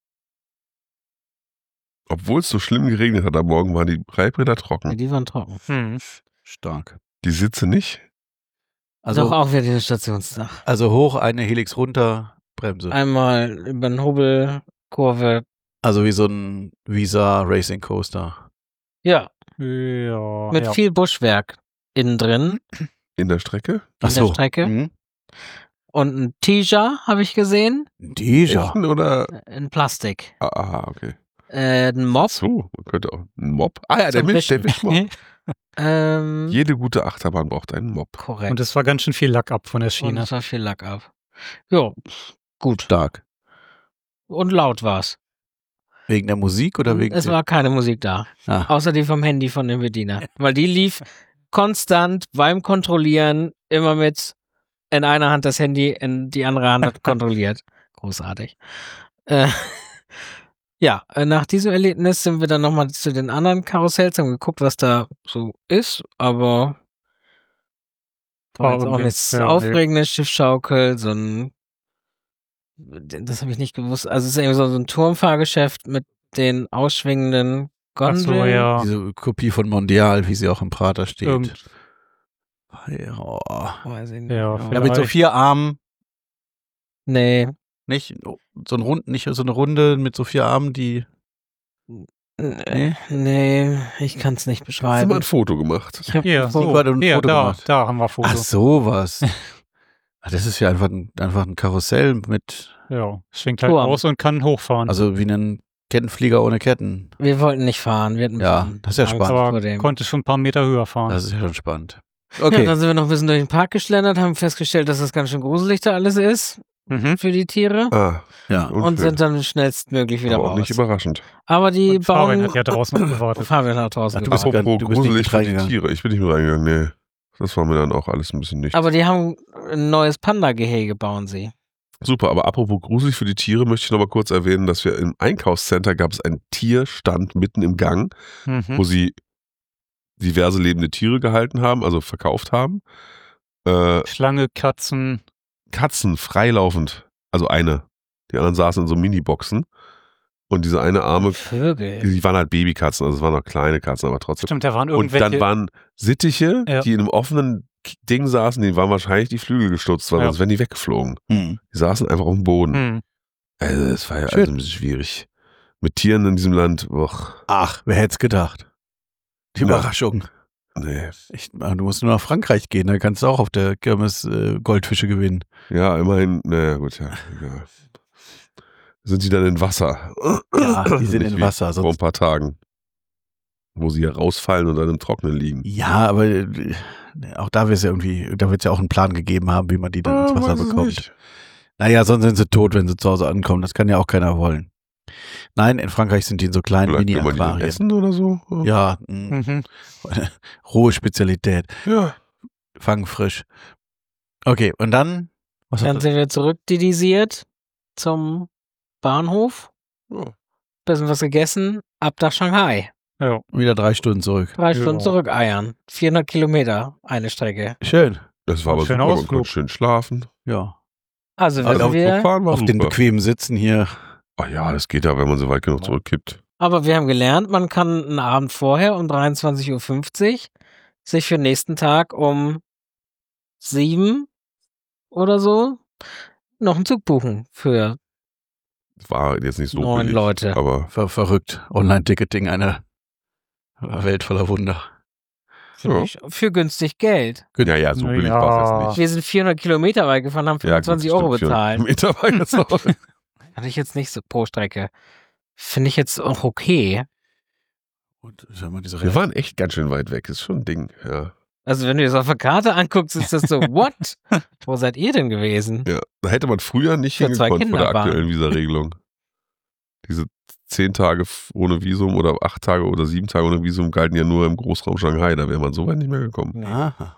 Speaker 1: Obwohl es so schlimm geregnet hat am Morgen, waren die Reibräder
Speaker 4: Ja,
Speaker 1: trocken.
Speaker 4: die waren trocken.
Speaker 5: Hm.
Speaker 2: Stark.
Speaker 1: Die Sitze nicht.
Speaker 2: Also,
Speaker 4: Doch auch wieder den Stationsdach.
Speaker 2: also hoch, eine Helix runter, Bremse.
Speaker 4: Einmal über den Hubbel, Kurve.
Speaker 2: Also wie so ein Visa Racing Coaster.
Speaker 4: Ja,
Speaker 5: Ja.
Speaker 4: mit
Speaker 5: ja.
Speaker 4: viel Buschwerk innen drin
Speaker 1: In der Strecke?
Speaker 2: Ach
Speaker 4: in
Speaker 2: so.
Speaker 4: der Strecke.
Speaker 2: Mhm.
Speaker 4: Und ein T-Shirt habe ich gesehen,
Speaker 2: Deja.
Speaker 1: Echten oder?
Speaker 4: in Plastik.
Speaker 1: Ah, ah, okay.
Speaker 4: Äh, ein Mob.
Speaker 1: So, man könnte auch ein Mob. Ah ja, der
Speaker 4: Zum
Speaker 1: Milch, der
Speaker 4: Wischen.
Speaker 1: Milchmob.
Speaker 4: Ähm,
Speaker 1: Jede gute Achterbahn braucht einen Mob.
Speaker 4: korrekt.
Speaker 5: Und es war ganz schön viel Lack ab von der
Speaker 4: Und
Speaker 5: Schiene.
Speaker 4: es war viel Lack ab. Jo, gut.
Speaker 2: Stark.
Speaker 4: Und laut war's.
Speaker 2: Wegen der Musik oder wegen
Speaker 4: Es
Speaker 2: der-
Speaker 4: war keine Musik da.
Speaker 2: Ah.
Speaker 4: Außer die vom Handy von dem Bediener. Weil die lief konstant beim Kontrollieren immer mit in einer Hand das Handy, in die andere Hand hat kontrolliert. Großartig. Äh, ja, äh, nach diesem Erlebnis sind wir dann nochmal zu den anderen Karussells, haben geguckt, was da so ist, aber war
Speaker 5: War
Speaker 4: jetzt auch
Speaker 5: irgendwie-
Speaker 4: nichts
Speaker 5: ja, nee.
Speaker 4: Aufregendes, Schiffschaukel, so ein das habe ich nicht gewusst. Also es ist irgendwie so, so ein Turmfahrgeschäft mit den ausschwingenden
Speaker 5: Ach so,
Speaker 4: Gondeln.
Speaker 5: ja.
Speaker 2: Diese Kopie von Mondial, wie sie auch im Prater steht.
Speaker 5: Irgend,
Speaker 2: Ja,
Speaker 4: Weiß ich nicht.
Speaker 5: Ja,
Speaker 2: ja, mit so
Speaker 5: Vielleicht.
Speaker 2: vier Armen,
Speaker 4: Nee.
Speaker 2: nicht so ein Rund, nicht so eine Runde mit so vier Armen, die
Speaker 4: Nee, nee ich kann es nicht
Speaker 1: Hast du mal
Speaker 4: beschreiben.
Speaker 1: ein Foto gemacht?
Speaker 4: Ich hab
Speaker 5: Hier,
Speaker 4: so,
Speaker 2: so. hat ein
Speaker 5: hier
Speaker 2: Foto
Speaker 5: da,
Speaker 2: gemacht.
Speaker 5: da haben wir Foto.
Speaker 2: Ach sowas. Ah, das ist ja einfach ein, einfach ein Karussell mit,
Speaker 5: Ja, schwingt halt
Speaker 4: Turm.
Speaker 5: aus und kann hochfahren.
Speaker 2: also wie ein Kettenflieger ohne Ketten.
Speaker 4: wir wollten nicht fahren. Wir hatten
Speaker 2: Ja,
Speaker 4: schon
Speaker 2: das ist ja
Speaker 4: Angst
Speaker 2: spannend.
Speaker 4: vor
Speaker 5: aber
Speaker 4: dem.
Speaker 5: konnte schon ein paar Meter höher fahren.
Speaker 2: Das ist ja schon spannend.
Speaker 4: Ja,
Speaker 2: Okay.
Speaker 4: dann sind wir noch ein bisschen durch den Park geschlendert, haben festgestellt, dass das ganz schön gruselig da alles ist
Speaker 5: mhm.
Speaker 4: für die Tiere
Speaker 1: Ah,
Speaker 2: Ja.
Speaker 1: unschön.
Speaker 4: und sind dann schnellstmöglich wieder
Speaker 1: aber auch
Speaker 4: raus.
Speaker 1: nicht überraschend.
Speaker 4: Aber die
Speaker 5: Und Fabian
Speaker 4: bauen...
Speaker 5: hat ja draußen gewartet.
Speaker 4: Fabian hat draußen
Speaker 2: Ach, du bist
Speaker 4: gewartet.
Speaker 2: gar-
Speaker 1: Apropos
Speaker 2: du bist nicht
Speaker 1: gruselig
Speaker 2: mit
Speaker 1: für die
Speaker 2: reingegangen.
Speaker 1: Tiere. Ich bin nicht mit reingegangen, nee. Das war mir dann auch alles ein bisschen nicht.
Speaker 4: Aber die haben ein neues Panda-Gehege, bauen sie.
Speaker 1: Super, aber apropos gruselig für die Tiere, möchte ich noch mal kurz erwähnen, dass wir im Einkaufscenter gab es einen Tierstand mitten im Gang,
Speaker 5: Mhm.
Speaker 1: wo sie diverse lebende Tiere gehalten haben, also verkauft haben. Äh,
Speaker 5: Schlange, Katzen.
Speaker 1: Katzen freilaufend, also eine. Die anderen saßen in so Mini-Boxen. Und diese eine arme,
Speaker 4: Vögel.
Speaker 1: die waren halt Babykatzen, also es waren noch kleine Katzen, aber trotzdem.
Speaker 5: Stimmt, da waren
Speaker 1: Und
Speaker 5: irgendwelche.
Speaker 1: dann waren Sittiche,
Speaker 5: Ja.
Speaker 1: die in einem offenen Ding saßen, die waren wahrscheinlich die Flügel gestutzt, weil
Speaker 5: Ja.
Speaker 1: sonst wären die weggeflogen.
Speaker 2: Hm.
Speaker 1: Die saßen einfach auf dem Boden.
Speaker 5: hm.
Speaker 1: Also es war ja
Speaker 2: Schön.
Speaker 1: also ein bisschen schwierig. Mit Tieren in diesem Land, och,
Speaker 2: Ach, wer hätte es gedacht? Die
Speaker 1: Ja.
Speaker 2: Überraschung.
Speaker 1: nee.
Speaker 2: Ich, du musst nur nach Frankreich gehen, da kannst du auch auf der Kirmes äh, Goldfische gewinnen.
Speaker 1: Ja, immerhin, naja, gut, ja. Egal. Sind die dann in Wasser?
Speaker 2: Ja, die sind
Speaker 1: Nicht
Speaker 2: in
Speaker 1: wie
Speaker 2: Wasser.
Speaker 1: Vor ein
Speaker 2: Sonst,
Speaker 1: paar Tagen. Wo sie ja rausfallen und dann im Trocknen liegen.
Speaker 2: ja, aber äh, auch da wird es ja irgendwie, da wird es ja auch einen Plan gegeben haben, wie man die dann ins
Speaker 1: Ah,
Speaker 2: Wasser
Speaker 1: weiß es
Speaker 2: bekommt.
Speaker 1: nicht.
Speaker 2: Naja, sonst sind sie tot, wenn sie zu Hause ankommen. Das kann ja auch keiner wollen. Nein, in Frankreich sind die in so kleinen
Speaker 1: Vielleicht kann man die dann
Speaker 2: Mini-Aquarien.
Speaker 1: essen oder so.
Speaker 2: Ja, mh,
Speaker 5: Mhm.
Speaker 2: rohe Spezialität.
Speaker 1: Ja.
Speaker 2: Fangen frisch. Okay, und dann? Was hat
Speaker 4: Dann
Speaker 2: das?
Speaker 4: sind wir zurückdedisiert zum Bahnhof.
Speaker 1: Ja.
Speaker 4: Bisschen was gegessen. Ab nach Shanghai.
Speaker 5: Ja.
Speaker 2: Wieder drei Stunden zurück.
Speaker 4: Drei
Speaker 5: Ja.
Speaker 4: Stunden zurück eiern. vierhundert Kilometer eine Strecke.
Speaker 2: Schön.
Speaker 1: Das war aber
Speaker 5: Schöner
Speaker 1: super, man
Speaker 5: Ausflug.
Speaker 1: konnte schön schlafen.
Speaker 2: Ja.
Speaker 4: Also, wenn
Speaker 2: Also
Speaker 4: wir,
Speaker 1: fahren war
Speaker 2: Auf den
Speaker 1: super.
Speaker 2: bequemen Sitzen hier.
Speaker 1: Ach ja, das geht ja, wenn man so weit genug zurückkippt.
Speaker 4: aber wir haben gelernt, man kann einen Abend vorher um dreiundzwanzig Uhr fünfzig sich für den nächsten Tag um sieben oder so noch einen Zug buchen für
Speaker 1: War jetzt nicht so
Speaker 4: neun
Speaker 1: billig,
Speaker 4: Leute.
Speaker 1: aber
Speaker 2: Ver verrückt. Online-Ticketing, eine Welt voller Wunder.
Speaker 1: ja.
Speaker 4: Ich- für günstig Geld.
Speaker 1: Ja, ja, so
Speaker 5: Na
Speaker 1: billig
Speaker 5: ja.
Speaker 1: war es jetzt nicht.
Speaker 4: Wir sind vierhundert Kilometer weit gefahren, haben
Speaker 1: Ja, gut,
Speaker 4: fünfundzwanzig Euro
Speaker 1: stimmt,
Speaker 4: bezahlt.
Speaker 1: vierhundert Meter war jetzt auch.
Speaker 4: Hatte ich jetzt nicht so pro Strecke. Finde ich jetzt auch okay.
Speaker 2: Und sag mal, diese
Speaker 1: Wir waren echt ganz schön weit weg, ist schon ein Ding, ja.
Speaker 4: Also wenn du das auf der Karte anguckst, ist das so, what? Wo seid ihr denn gewesen?
Speaker 1: Ja, da hätte man früher nicht
Speaker 4: Für zwei
Speaker 1: hingekommen vor der
Speaker 4: Kinderbahnen.
Speaker 1: aktuellen Visa-Regelung. Diese zehn Tage f- ohne Visum oder acht Tage oder sieben Tage ohne Visum galten ja nur im Großraum Shanghai, da wäre man so weit nicht mehr gekommen.
Speaker 2: Aha.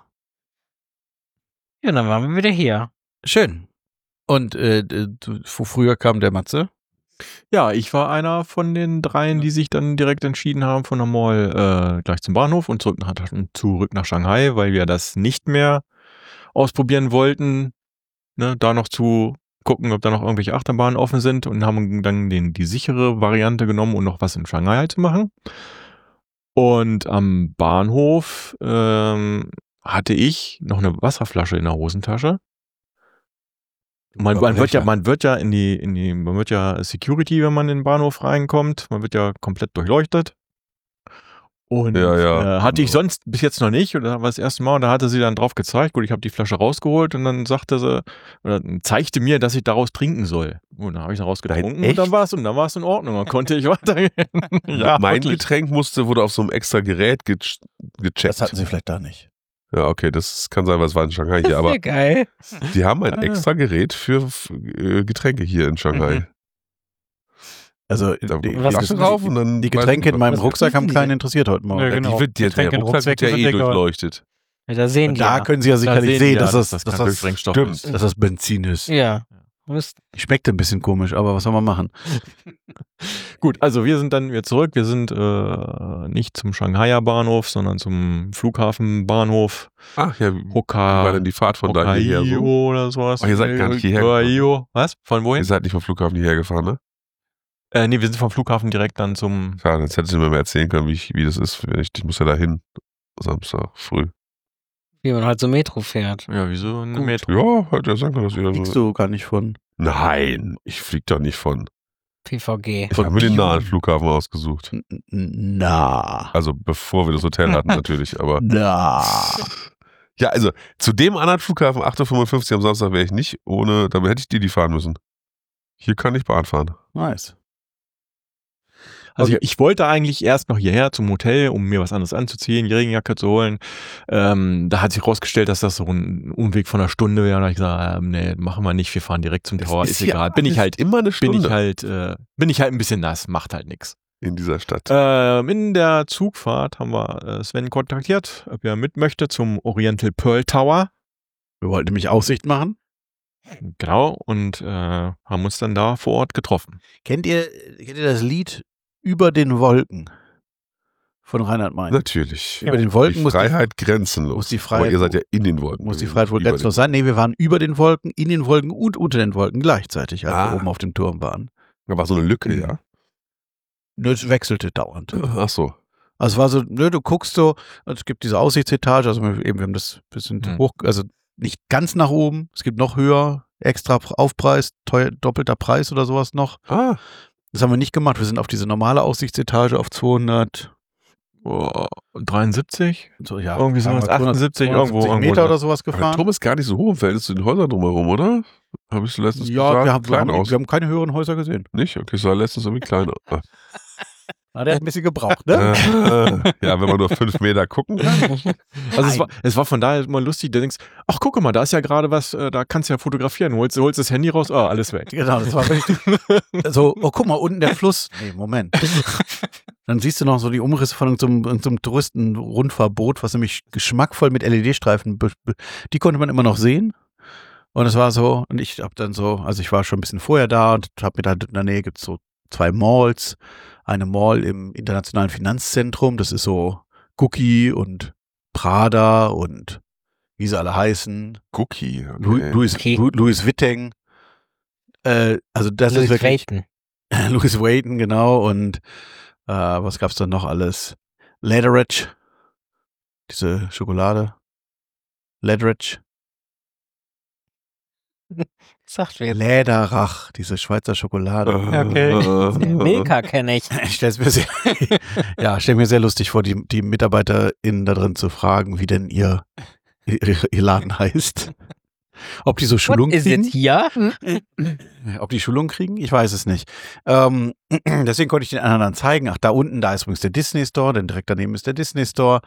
Speaker 4: Ja, dann waren wir wieder hier.
Speaker 2: Schön. Und äh, du, wo früher kam der Matze?
Speaker 3: Ja, ich war einer von den dreien, die sich dann direkt entschieden haben, von der Mall äh, gleich zum Bahnhof und zurück nach, zurück nach Shanghai, weil wir das nicht mehr ausprobieren wollten, ne, da noch zu gucken, ob da noch irgendwelche Achterbahnen offen sind und haben dann den, die sichere Variante genommen, um noch was in Shanghai halt zu machen. Und am Bahnhof ähm, hatte ich noch eine Wasserflasche in der Hosentasche. Man, man wird ja, man wird ja in die, in die, man wird ja Security, wenn man in den Bahnhof reinkommt. Man wird ja komplett durchleuchtet. Und
Speaker 1: Ja, ja.
Speaker 3: Äh, hatte ich sonst bis jetzt noch nicht. Und da war das erste Mal und da hatte sie dann drauf gezeigt. Gut, ich habe die Flasche rausgeholt und dann sagte sie, oder zeigte mir, dass ich daraus trinken soll. Und dann habe ich daraus getrunken
Speaker 1: Nein,
Speaker 3: und dann war es und dann war es in Ordnung. Dann konnte ich weitergehen.
Speaker 1: Ja, mein
Speaker 3: wirklich.
Speaker 1: Getränk musste, wurde auf so einem extra Gerät ge gecheckt.
Speaker 2: Das hatten sie vielleicht da nicht.
Speaker 1: Ja, okay, das kann sein, was war in Shanghai hier, aber
Speaker 4: geil.
Speaker 1: die haben ein
Speaker 3: Ah.
Speaker 1: extra Gerät für äh, Getränke hier in Shanghai.
Speaker 3: Mhm.
Speaker 2: Also
Speaker 1: Da
Speaker 2: die,
Speaker 4: was-
Speaker 1: Flasche drauf und dann
Speaker 2: die Getränke in meinem
Speaker 4: was
Speaker 2: Rucksack haben
Speaker 4: prüfen die
Speaker 2: keinen
Speaker 4: denn?
Speaker 2: interessiert heute Morgen.
Speaker 5: Ja,
Speaker 1: Ja,
Speaker 5: genau.
Speaker 1: die wird, der, der
Speaker 5: Getränke in
Speaker 1: Rucksack wird ja
Speaker 5: Rucksäcke
Speaker 1: eh
Speaker 5: sind egal.
Speaker 1: durchleuchtet.
Speaker 4: Ja, da sehen die
Speaker 2: Da
Speaker 4: ja.
Speaker 2: können Sie ja
Speaker 3: Da
Speaker 2: sicherlich
Speaker 3: sehen
Speaker 2: sehen,
Speaker 3: die
Speaker 2: dass
Speaker 3: ja,
Speaker 2: das,
Speaker 3: dass das
Speaker 2: dass
Speaker 3: kein
Speaker 2: das
Speaker 3: Sprengstoff
Speaker 2: stimmt,
Speaker 3: ist.
Speaker 2: dass das Benzin ist.
Speaker 4: Ja. Müsst-
Speaker 2: Schmeckt ein bisschen komisch, aber was soll man machen?
Speaker 3: Gut, also wir sind dann wieder zurück. Wir sind äh, nicht zum Shanghaier Bahnhof, sondern zum Flughafenbahnhof
Speaker 1: Ach ja, wie
Speaker 3: Hokkaido
Speaker 1: war denn die Fahrt von da hierher so?
Speaker 3: oder sowas.
Speaker 1: Ach, ihr seid gar nicht hierher
Speaker 3: Hokkaido. Was? Von wohin?
Speaker 1: Ihr seid nicht vom Flughafen hierher gefahren, ne?
Speaker 3: Äh, nee, wir sind vom Flughafen direkt dann zum.
Speaker 1: Ja, jetzt hättest du mir mal erzählen können, wie, ich, wie das ist. Wenn Ich, ich muss ja dahin, Samstag früh.
Speaker 4: Wie man halt so Metro fährt.
Speaker 3: Ja, wieso ein
Speaker 2: Gut.
Speaker 3: Metro?
Speaker 1: Ja, halt ja sagen wir das wieder
Speaker 2: Fliegst
Speaker 1: so.
Speaker 2: du gar nicht von.
Speaker 1: Nein, ich flieg doch nicht von.
Speaker 4: P V G.
Speaker 1: Ich habe mir den nahen Flughafen ausgesucht.
Speaker 2: N- n- Na.
Speaker 1: Also bevor wir das Hotel hatten natürlich, aber
Speaker 2: Na.
Speaker 1: ja, also zu dem anderen Flughafen acht Uhr fünfundfünfzig am Samstag wäre ich nicht, ohne, damit hätte ich die, die fahren müssen. Hier kann ich Bahn fahren.
Speaker 2: Nice.
Speaker 3: Also
Speaker 2: Okay.
Speaker 3: ich, ich wollte eigentlich erst noch hierher zum Hotel, um mir was anderes anzuziehen, die Regenjacke zu holen. Ähm, da hat sich rausgestellt, dass das so ein Umweg von einer Stunde wäre. Und da habe ich gesagt, ähm, nee, machen wir nicht, wir fahren direkt zum Tower, ist,
Speaker 1: hier
Speaker 3: egal. Bin ich
Speaker 1: alles
Speaker 3: halt,
Speaker 1: immer eine
Speaker 3: bin
Speaker 1: Stunde
Speaker 3: ich halt, äh, bin ich halt ein bisschen nass, macht halt nichts.
Speaker 1: in dieser Stadt.
Speaker 3: Ähm, in der Zugfahrt haben wir äh, Sven kontaktiert, ob er mit möchte zum Oriental Pearl Tower.
Speaker 2: Wir wollten nämlich Aussicht machen.
Speaker 3: Genau, und äh, haben uns dann da vor Ort getroffen.
Speaker 2: Kennt ihr, kennt ihr das Lied Über den Wolken von Reinhard May?
Speaker 1: Natürlich.
Speaker 2: Über den Wolken
Speaker 1: die
Speaker 2: muss die,
Speaker 1: Freiheit grenzenlos.
Speaker 2: muss die
Speaker 1: Aber
Speaker 2: Freiheit-
Speaker 1: ihr seid ja in den Wolken.
Speaker 2: muss die
Speaker 1: gewesen,
Speaker 2: Freiheit wohl
Speaker 1: über
Speaker 2: ganz noch sein. Nee, wir waren über den Wolken, in den Wolken und unter den Wolken gleichzeitig, als
Speaker 1: Ah.
Speaker 2: wir oben auf dem Turm waren.
Speaker 1: den- Da war so eine Lücke,
Speaker 2: Mhm.
Speaker 1: ja.
Speaker 2: Nur es wechselte dauernd.
Speaker 1: Ach so.
Speaker 2: Also es war so, ne, du guckst so, es gibt diese Aussichtsetage, also wir- eben, wir haben das bisschen
Speaker 3: Mhm.
Speaker 2: hoch, also nicht ganz nach oben, es gibt noch höher, extra Aufpreis, teuer, doppelter Preis oder sowas noch.
Speaker 1: Ah,
Speaker 2: Das haben wir nicht gemacht, wir sind auf diese normale Aussichtsetage auf zweihundert,
Speaker 3: Oh, dreiundsiebzig?
Speaker 2: so, ja,
Speaker 3: Irgendwie
Speaker 2: sagen wir
Speaker 3: sowas, achtundsiebzig, irgendwo, irgendwo
Speaker 2: Meter
Speaker 3: da.
Speaker 2: oder sowas
Speaker 1: aber der
Speaker 2: gefahren.
Speaker 1: Turm ist gar nicht so hoch im Verhältnis zu den Häusern drumherum, oder? Habe ich so letztens
Speaker 2: Ja,
Speaker 1: gesagt?
Speaker 2: wir haben, wir,
Speaker 1: klein
Speaker 2: haben,
Speaker 1: aus.
Speaker 2: wir haben keine höheren Häuser gesehen.
Speaker 1: Nicht? Okay, es sah letztens irgendwie klein aus. Ah.
Speaker 2: Na, der hat ein bisschen gebraucht, ne?
Speaker 1: Äh, ja, wenn man nur fünf Meter gucken kann.
Speaker 3: Also es war, es war von daher immer lustig, du denkst, ach guck mal, da ist ja gerade was, äh, da kannst du ja fotografieren, holst, holst das Handy raus, oh, alles weg.
Speaker 2: Genau, das war richtig. So, oh, guck mal, unten der Fluss. Nee, Moment. Dann siehst du noch so die Umrisse von so einem, so einem Touristen-Rundfahrboot, was nämlich geschmackvoll mit L E D-Streifen, be- be- die konnte man immer noch sehen. Und es war so, und ich hab dann so, also ich war schon ein bisschen vorher da und hab mir da in der Nähe gibt's so zwei Malls. Eine Mall im Internationalen Finanzzentrum, das ist so Gucci und Prada und wie sie alle heißen.
Speaker 1: Cookie.
Speaker 2: Lu-
Speaker 1: Okay.
Speaker 2: Louis,
Speaker 4: Okay.
Speaker 2: Lu- Louis Vuitton. Äh, also das
Speaker 4: Louis
Speaker 2: ist wirklich
Speaker 4: Vuitton.
Speaker 2: Louis Vuitton, genau. Und äh, was gab's dann noch alles? Lederich, diese Schokolade. Lederich.
Speaker 4: Sagt mir jetzt.
Speaker 2: Lederach, diese Schweizer Schokolade.
Speaker 1: Äh,
Speaker 4: Milka kenne ich.
Speaker 2: Ich stell's mir sehr, ja, stell mir sehr lustig vor, die, die MitarbeiterInnen da drin zu fragen, wie denn ihr, ihr, ihr Laden heißt. Ob die so Schulung
Speaker 4: What is
Speaker 2: kriegen?
Speaker 4: it here?
Speaker 2: Ob die Schulung kriegen? Ich weiß es nicht. Ähm, deswegen konnte ich den anderen dann zeigen. Ach, da unten, da ist übrigens der Disney Store, denn direkt daneben ist der Disney Store.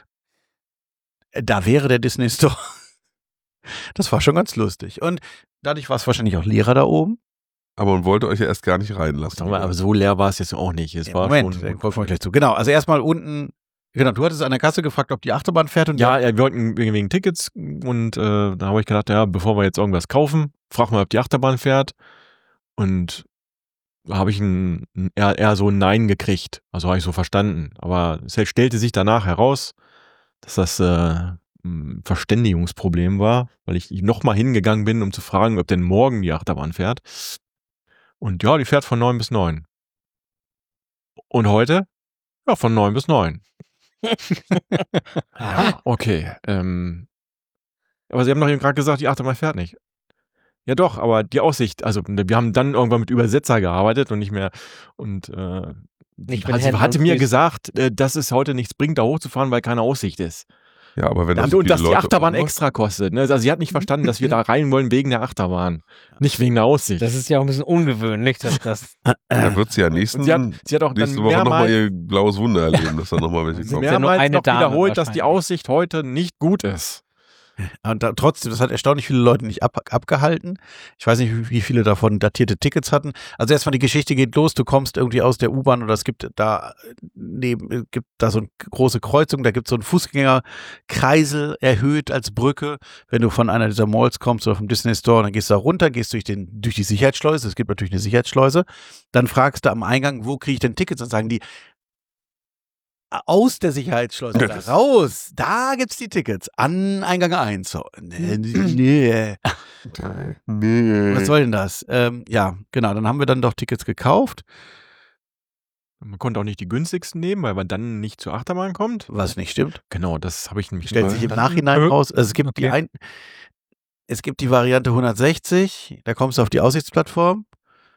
Speaker 2: Da wäre der Disney Store. Das war schon ganz lustig. Und dadurch war es wahrscheinlich auch leerer da oben.
Speaker 1: Aber man wollte euch ja erst gar nicht reinlassen.
Speaker 3: Sag mal, aber so leer war es jetzt auch nicht. Es
Speaker 2: Ja,
Speaker 3: war
Speaker 2: Moment,
Speaker 3: schon,
Speaker 2: dann kommen wir gleich zu. Genau, also erstmal unten, genau, du hattest an der Kasse gefragt, ob die Achterbahn fährt. Und
Speaker 3: ja, ja, wir wollten wegen, wegen Tickets und äh, da habe ich gedacht, ja, bevor wir jetzt irgendwas kaufen, frag mal, ob die Achterbahn fährt. Und da habe ich ein, ein eher, eher so ein Nein gekriegt. Also habe ich so verstanden. Aber es stellte sich danach heraus, dass das äh, ein Verständigungsproblem war, weil ich nochmal hingegangen bin, um zu fragen, ob denn morgen die Achterbahn fährt. Und ja, die fährt von neun bis neun. Und heute? Ja, von neun bis neun. Ja, okay. Ähm, aber Sie haben doch eben gerade gesagt, die Achterbahn fährt nicht. Ja doch, aber die Aussicht, also wir haben dann irgendwann mit Übersetzer gearbeitet und nicht mehr und äh,
Speaker 4: Nicht
Speaker 3: sie,
Speaker 4: mit
Speaker 3: sie
Speaker 4: Händen
Speaker 3: hatte
Speaker 4: und
Speaker 3: mir
Speaker 4: Füßen.
Speaker 3: gesagt, äh, dass es heute nichts bringt, da hochzufahren, weil keine Aussicht ist.
Speaker 1: Ja, aber wenn das
Speaker 3: Und,
Speaker 1: so
Speaker 3: und
Speaker 1: viele
Speaker 3: dass die
Speaker 1: Leute
Speaker 3: Achterbahn
Speaker 1: ummachen-
Speaker 3: extra kostet. Ne? Also sie hat nicht verstanden, dass wir da rein wollen wegen der Achterbahn, nicht wegen der Aussicht.
Speaker 4: Das ist ja auch ein bisschen ungewöhnlich, dass das.
Speaker 1: Da wird sie ja nächsten,
Speaker 3: und sie hat, sie hat auch dann
Speaker 1: nächste Woche nochmal
Speaker 3: mehrmals,
Speaker 1: ihr blaues Wunder erleben, dass da nochmal welche
Speaker 3: sie
Speaker 1: kommen.
Speaker 4: ja nur
Speaker 3: mehrmals
Speaker 4: eine
Speaker 3: noch
Speaker 4: Dame
Speaker 3: wiederholt, dass die
Speaker 4: wahrscheinlich.
Speaker 3: Aussicht heute nicht gut ist.
Speaker 2: Und da, trotzdem, das hat erstaunlich viele Leute nicht ab, abgehalten. Ich weiß nicht, wie- wie viele davon datierte Tickets hatten. Also erstmal die Geschichte geht los, du kommst irgendwie aus der U-Bahn oder es gibt da neben, es gibt da so eine große Kreuzung, da gibt es so einen Fußgängerkreisel erhöht als Brücke. Wenn du von einer dieser Malls kommst oder vom Disney Store, dann gehst du da runter, gehst durch den, durch die Sicherheitsschleuse. Es gibt natürlich eine Sicherheitsschleuse. Dann fragst du am Eingang, wo kriege ich denn Tickets? Und sagen die, aus der Sicherheitsschleuse da
Speaker 1: Das-
Speaker 2: raus, da gibt's die Tickets. An Eingang eins. So, nee, nee.
Speaker 1: Nee.
Speaker 2: Was soll denn das? Ähm, ja, genau, dann haben wir dann doch Tickets gekauft,
Speaker 3: Man konnte auch nicht die günstigsten nehmen, weil man dann nicht zur Achterbahn kommt.
Speaker 2: was nicht stimmt.
Speaker 3: Genau, das habe ich nämlich
Speaker 2: Stellt sich im
Speaker 3: dann-
Speaker 2: Nachhinein
Speaker 5: Äh,
Speaker 2: raus. Also es gibt die
Speaker 5: okay.
Speaker 2: ein, es gibt die Variante hundertsechzig, da kommst du auf die Aussichtsplattform.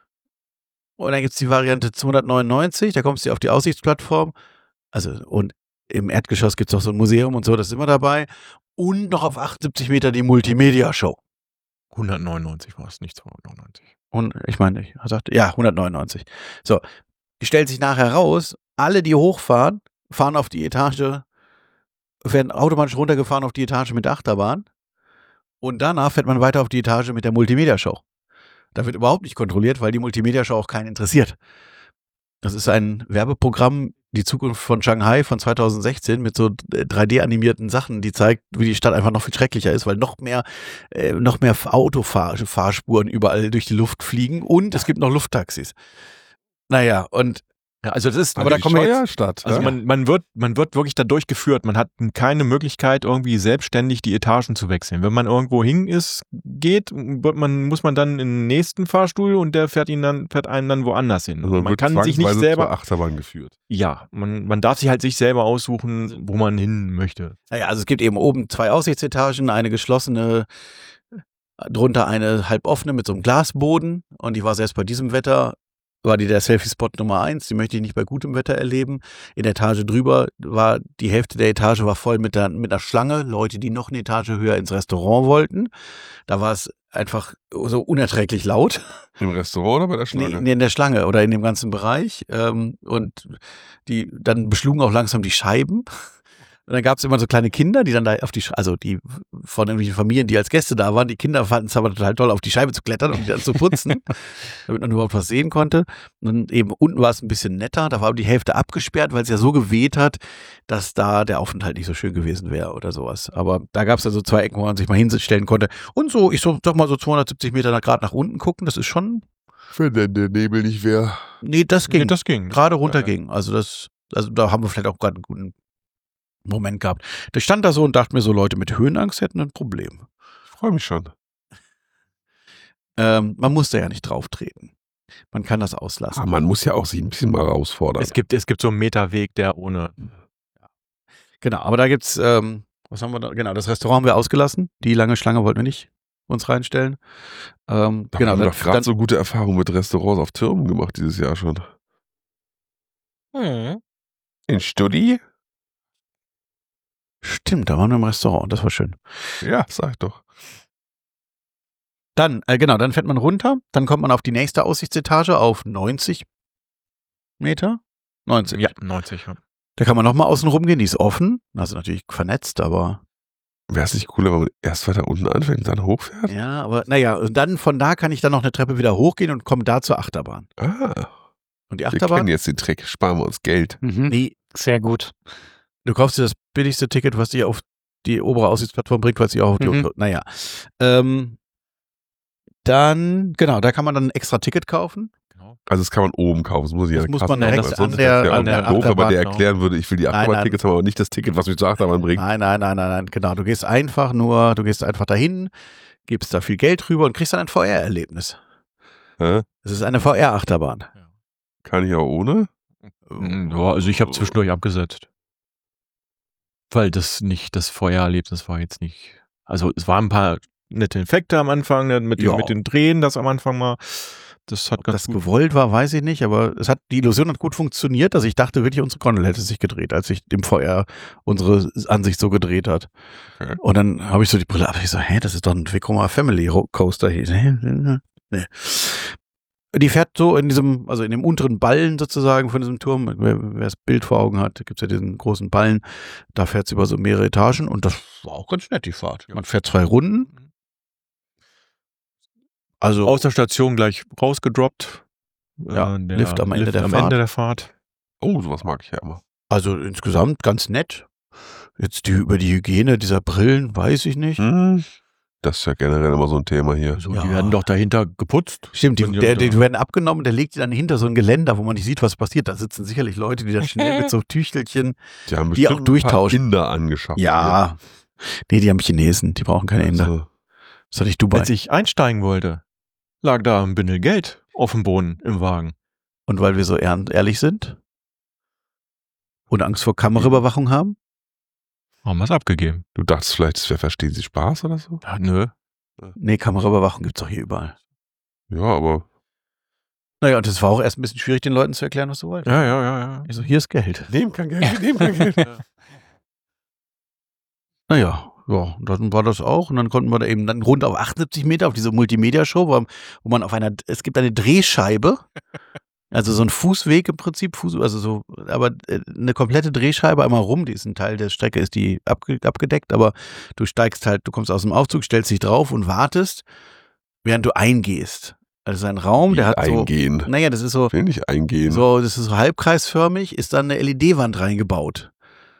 Speaker 2: Und dann gibt's die Variante zweihundertneunundneunzig, da kommst du auf die Aussichtsplattform. Also, und im Erdgeschoss gibt's auch so ein Museum und so, das ist immer dabei. Und noch auf achtundsiebzig Meter die Multimedia-Show.
Speaker 3: hundertneunundneunzig war es, nicht zweihundertneunundneunzig.
Speaker 2: Und ich meine, ich sagte, ja, hundertneunundneunzig. So, stellt sich nachher raus, alle, die hochfahren, fahren auf die Etage, werden automatisch runtergefahren auf die Etage mit der Achterbahn. Und danach fährt man weiter auf die Etage mit der Multimedia-Show. Da wird überhaupt nicht kontrolliert, weil die Multimedia-Show auch keinen interessiert. Das ist ein Werbeprogramm, die Zukunft von Shanghai von zweitausendsechzehn mit so drei D-animierten Sachen, die zeigt, wie die Stadt einfach noch viel schrecklicher ist, weil noch mehr, äh, noch mehr Autofahrspuren überall durch die Luft fliegen und es gibt noch Lufttaxis. Naja, und
Speaker 3: Ja, also das ist,
Speaker 2: Aber da kommen wir jetzt-
Speaker 1: Steuerstadt.
Speaker 3: also
Speaker 1: ja?
Speaker 3: man, man wird, man wird wirklich da durchgeführt. Man hat keine Möglichkeit, irgendwie selbstständig die Etagen zu wechseln. Wenn man irgendwo hin ist, geht, wird man, muss man dann in den nächsten Fahrstuhl und der fährt ihn dann, fährt einen dann woanders hin.
Speaker 1: Also
Speaker 3: man
Speaker 1: wird
Speaker 3: kann sich nicht
Speaker 1: zwangsweise zur
Speaker 3: selber,
Speaker 1: Achterbahn geführt.
Speaker 3: ja, man, man darf sich halt sich selber aussuchen, wo man hin möchte.
Speaker 2: naja, also es gibt eben oben zwei Aussichtsetagen, eine geschlossene, drunter eine halboffene mit so einem Glasboden und die war selbst bei diesem Wetter, war die der Selfie-Spot Nummer eins, die möchte ich nicht bei gutem Wetter erleben. In der Etage drüber war, die Hälfte der Etage war voll mit, der, mit einer Schlange, Leute, die noch eine Etage höher ins Restaurant wollten. Da war es einfach so unerträglich laut.
Speaker 1: Im Restaurant oder bei der
Speaker 2: Nee,
Speaker 1: Schlange?
Speaker 2: nee, in der Schlange oder in dem ganzen Bereich. Ähm, und die dann beschlugen auch langsam die Scheiben. Und dann gab es immer so kleine Kinder, die dann da auf die, Sch- also die von irgendwelchen Familien, die als Gäste da waren, die Kinder fanden es aber total toll, auf die Scheibe zu klettern und die dann zu putzen, damit man überhaupt was sehen konnte. Und dann eben unten war es ein bisschen netter, da war die Hälfte abgesperrt, weil es ja so geweht hat, dass da der Aufenthalt nicht so schön gewesen wäre oder sowas. Aber da gab es also zwei Ecken, wo man sich mal hinstellen konnte. Und so, ich so, sag mal so zweihundertsiebzig Meter nach- gerade nach unten gucken, das ist schon,
Speaker 1: Wenn denn der Nebel nicht wäre.
Speaker 2: nee, das ging.
Speaker 3: Nee, das ging.
Speaker 2: gerade runter ging. Also das, also da haben wir vielleicht auch gerade einen guten Moment gehabt. Ich stand da so und dachte mir so, Leute mit Höhenangst hätten ein Problem.
Speaker 1: Ich freue mich schon.
Speaker 2: Ähm, man muss da ja nicht drauf treten. Man kann das auslassen.
Speaker 1: Ah, man muss ja auch sich ein bisschen mal herausfordern.
Speaker 3: Es gibt, es gibt so einen Meterweg, der ohne.
Speaker 2: Genau, aber da gibt's, ähm, was haben wir da? Genau, das Restaurant haben wir ausgelassen. Die lange Schlange wollten wir nicht uns reinstellen. Ähm,
Speaker 1: Da
Speaker 2: genau,
Speaker 1: haben wir
Speaker 2: dann,
Speaker 1: doch gerade
Speaker 2: dann,
Speaker 1: so gute Erfahrungen mit Restaurants auf Türmen gemacht dieses Jahr schon.
Speaker 4: Hm.
Speaker 1: In Studi?
Speaker 2: stimmt, da waren wir im Restaurant, das war schön.
Speaker 1: Ja, sag ich doch.
Speaker 2: Dann, äh, genau, dann fährt man runter, dann kommt man auf die nächste Aussichtsetage auf neunzig Meter. neunzig.
Speaker 3: Ja, neunzig. Ja.
Speaker 2: Da kann man nochmal außen rumgehen, die ist offen. Also natürlich vernetzt, aber.
Speaker 1: Wäre es nicht cooler, wenn man erst weiter unten anfängt und dann hochfährt?
Speaker 2: Ja, aber naja, und dann von da kann ich dann noch eine Treppe wieder hochgehen und komme da zur Achterbahn.
Speaker 1: Ah,
Speaker 2: Und die
Speaker 1: wir
Speaker 2: Achterbahn?
Speaker 1: kennen jetzt den Trick. Sparen wir uns Geld.
Speaker 5: Mhm.
Speaker 2: Nee,
Speaker 5: Sehr gut.
Speaker 2: du kaufst dir das billigste Ticket, was dich auf die obere Aussichtsplattform bringt, was dich auch auf die
Speaker 5: Mhm.
Speaker 2: untere. Naja. Ähm, dann, genau, da kann man dann ein extra Ticket kaufen.
Speaker 1: Also das kann man oben kaufen. Das muss ich
Speaker 2: Das
Speaker 1: ja
Speaker 2: muss
Speaker 1: Kasse
Speaker 2: man
Speaker 1: machen,
Speaker 2: direkt
Speaker 1: weil sonst
Speaker 2: an der-
Speaker 1: ist das ja
Speaker 2: an der
Speaker 1: irgendwie doof, wenn man
Speaker 2: Achterbahn,
Speaker 1: der
Speaker 3: genau.
Speaker 1: erklären würde, ich will die
Speaker 2: Nein,
Speaker 1: Achterbahn-Tickets haben, aber nicht das Ticket, was mich zur Achterbahn bringt.
Speaker 2: Nein, nein, nein, nein, nein, genau. Du gehst einfach nur, du gehst einfach dahin, gibst da viel Geld rüber und kriegst dann ein V R-Erlebnis.
Speaker 1: Hä?
Speaker 2: Es ist eine V R-Achterbahn.
Speaker 1: Kann ich auch ohne?
Speaker 3: Ja, also ich habe zwischendurch abgesetzt. weil das nicht das Feuererlebnis war jetzt nicht. Also es waren ein paar nette Effekte am Anfang, ne, mit,
Speaker 2: Ja.
Speaker 3: den, mit den Drehen, das am Anfang mal. Das hat
Speaker 2: Ob
Speaker 3: ganz
Speaker 2: das
Speaker 3: gut.
Speaker 2: gewollt war, weiß ich nicht, aber es hat, die Illusion hat gut funktioniert, dass ich dachte wirklich, unsere Gondel hätte sich gedreht, als sich im Feuer unsere Ansicht so gedreht hat.
Speaker 1: Okay.
Speaker 2: Und dann habe ich so die Brille ab, ich so, hä, das ist doch ein Vekoma Family Ro- Coaster hier. Nee. Nee. Die fährt so in diesem, also in dem unteren Ballen sozusagen von diesem Turm, wer, wer das Bild vor Augen hat, gibt es ja diesen großen Ballen, da fährt sie über so mehrere Etagen und das war auch ganz nett, die Fahrt. Man fährt zwei Runden. Also
Speaker 3: Aus der Station gleich rausgedroppt.
Speaker 2: Ja,
Speaker 3: Äh, der
Speaker 2: Lift am Ende der
Speaker 3: am
Speaker 2: Fahrt.
Speaker 3: Ende der Fahrt.
Speaker 1: Oh, sowas mag ich ja immer.
Speaker 2: Also insgesamt ganz nett. Jetzt die, über die Hygiene dieser Brillen weiß ich nicht.
Speaker 1: Hm. Das ist ja generell immer so ein Thema hier.
Speaker 3: So,
Speaker 2: Ja.
Speaker 3: Die werden doch dahinter geputzt.
Speaker 2: Stimmt, die,
Speaker 3: Wenn die
Speaker 2: der,
Speaker 3: unter-
Speaker 2: die werden abgenommen, der legt die dann hinter so ein Geländer, wo man nicht sieht, was passiert. Da sitzen sicherlich Leute, die da schnell mit so Tüchtelchen.
Speaker 1: Die haben
Speaker 2: Die auch
Speaker 1: bestimmt
Speaker 2: durchtauschen.
Speaker 1: ein paar Inder angeschafft.
Speaker 2: Ja. Nee, die haben Chinesen, die brauchen keine Inder.
Speaker 1: Also,
Speaker 2: Das hatte ich Dubai.
Speaker 3: Als ich einsteigen wollte, lag da ein Bündel Geld auf dem Boden im Wagen.
Speaker 2: Und weil wir so ehr ehrlich sind und Angst vor Kameraüberwachung haben.
Speaker 3: Haben wir es abgegeben.
Speaker 1: du dachtest vielleicht, es wäre Verstehen Sie Spaß oder so?
Speaker 3: Ja, nö.
Speaker 2: Nee, Kameraüberwachung gibt's doch hier überall.
Speaker 1: Ja, aber
Speaker 2: Naja, und es war auch erst ein bisschen schwierig, den Leuten zu erklären, was du wolltest.
Speaker 3: Ja, ja, ja, ja.
Speaker 2: Ich so, hier ist Geld.
Speaker 1: nehmen kann Geld, nehmen kann Geld.
Speaker 2: Naja, ja, und dann war das auch. Und dann konnten wir da eben dann rund auf achtundsiebzig Meter auf diese Multimedia-Show, wo, wo man auf einer, es gibt eine Drehscheibe, also so ein Fußweg im Prinzip, Fuß, also so, aber äh, eine komplette Drehscheibe einmal rum, die ist ein Teil der Strecke, ist die abge, abgedeckt, aber du steigst halt, du kommst aus dem Aufzug, stellst dich drauf und wartest, während du eingehst. Also ein Raum, der hat so,
Speaker 1: eingehen.
Speaker 2: naja, das ist so,
Speaker 1: Will nicht eingehen.
Speaker 2: so, das ist so halbkreisförmig, ist dann eine L E D-Wand reingebaut.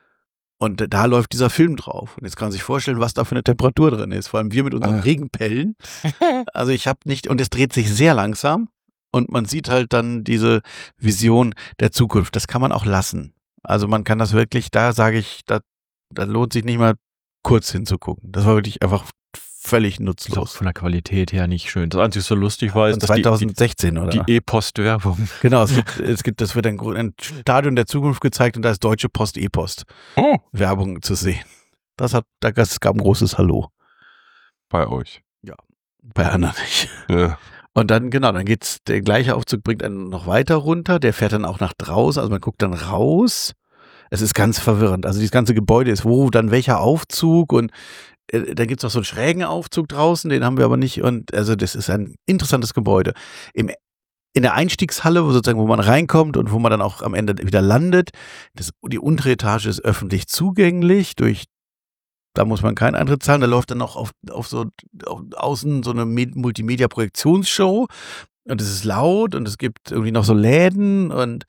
Speaker 2: Und da läuft dieser Film drauf. Und jetzt kann man sich vorstellen, was da für eine Temperatur drin ist. Vor allem wir mit unseren
Speaker 1: Ah.
Speaker 2: Regenpellen. Also ich habe nicht, und es dreht sich sehr langsam. Und man sieht halt dann diese Vision der Zukunft. Das kann man auch lassen. Also man kann das wirklich, da sage ich, da, da lohnt sich nicht mal kurz hinzugucken. Das war wirklich einfach völlig
Speaker 3: Ist auch
Speaker 2: nutzlos.
Speaker 3: von der Qualität her nicht schön. Das Einzige, was so lustig war, ist,
Speaker 2: Und
Speaker 3: dass die, die,
Speaker 2: zweitausendsechzehn, oder?
Speaker 3: die E-Post-Werbung.
Speaker 2: Genau, es gibt, es gibt, das wird ein, Gro- ein Stadion der Zukunft gezeigt und da ist Deutsche Post E-Post
Speaker 1: Oh,
Speaker 2: Werbung zu sehen. Das hat, da es gab ein großes Hallo.
Speaker 1: bei euch.
Speaker 2: Bei anderen nicht.
Speaker 1: Ja.
Speaker 2: Und dann, genau, dann geht's, der gleiche Aufzug bringt einen noch weiter runter, der fährt dann auch nach draußen, also man guckt dann raus. Es ist ganz verwirrend. Also dieses ganze Gebäude ist, wo dann welcher Aufzug und äh, dann gibt's auch so einen schrägen Aufzug draußen, den haben wir aber nicht. Und also das ist ein interessantes Gebäude. Im, in der Einstiegshalle, wo sozusagen, wo man reinkommt und wo man dann auch am Ende wieder landet, das, die untere Etage ist öffentlich zugänglich durch. Da muss man keinen Eintritt zahlen. Da läuft dann noch auf, auf so auf außen so eine Med- Multimedia-Projektionsshow. Und es ist laut und es gibt irgendwie noch so Läden und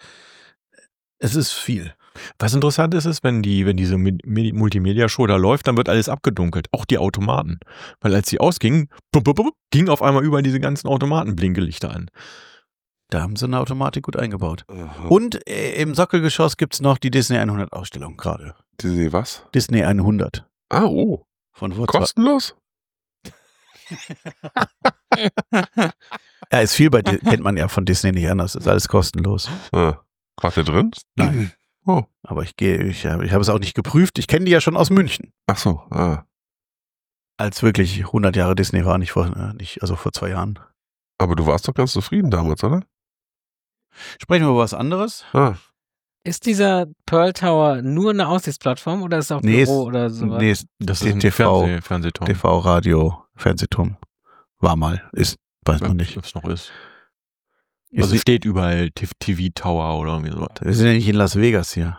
Speaker 2: es ist viel.
Speaker 3: Was interessant ist, ist, wenn die, wenn diese Med- Med- Multimedia-Show da läuft, dann wird alles abgedunkelt. Auch die Automaten. Weil als sie ausgingen, bum, bum, bum, ging auf einmal überall diese ganzen Automaten-Blinkelichter an.
Speaker 2: Da haben sie eine Automatik gut eingebaut.
Speaker 1: Aha.
Speaker 2: Und äh, im Sockelgeschoss gibt es noch die Disney hundert Ausstellung gerade.
Speaker 1: Disney was?
Speaker 2: Disney hundert.
Speaker 1: Ah, oh.
Speaker 2: Von vor zwei.
Speaker 1: Kostenlos?
Speaker 2: Ja, ist viel bei Di- kennt man ja von Disney nicht anders. Ist alles kostenlos.
Speaker 1: Ah. Wart ihr drin?
Speaker 2: Nein.
Speaker 1: Oh.
Speaker 2: Aber ich gehe, ich, hab- ich habe es auch nicht geprüft. Ich kenne die ja schon aus München.
Speaker 1: Ach so. Ah.
Speaker 2: Als wirklich hundert Jahre Disney war, nicht vor, äh, nicht, also vor zwei Jahren.
Speaker 1: Aber du warst doch ganz zufrieden damals, oder?
Speaker 2: Sprechen wir über was anderes?
Speaker 1: Ah.
Speaker 4: Ist dieser Pearl Tower nur eine Aussichtsplattform oder ist es auch
Speaker 2: Nee,
Speaker 4: Büro
Speaker 2: ist-
Speaker 4: oder so?
Speaker 2: Nee, ist
Speaker 3: Das
Speaker 2: T-
Speaker 3: ist ein
Speaker 2: T V.
Speaker 3: Fernseh, Fernsehturm.
Speaker 2: T V, Radio, Fernsehturm. War mal. Ist, weiß man nicht.
Speaker 3: Was es noch ist.
Speaker 2: Ist
Speaker 3: Also
Speaker 2: nicht-
Speaker 3: es steht überall T V-Tower oder irgendwie sowas.
Speaker 2: wir sind ja nicht in Las Vegas hier.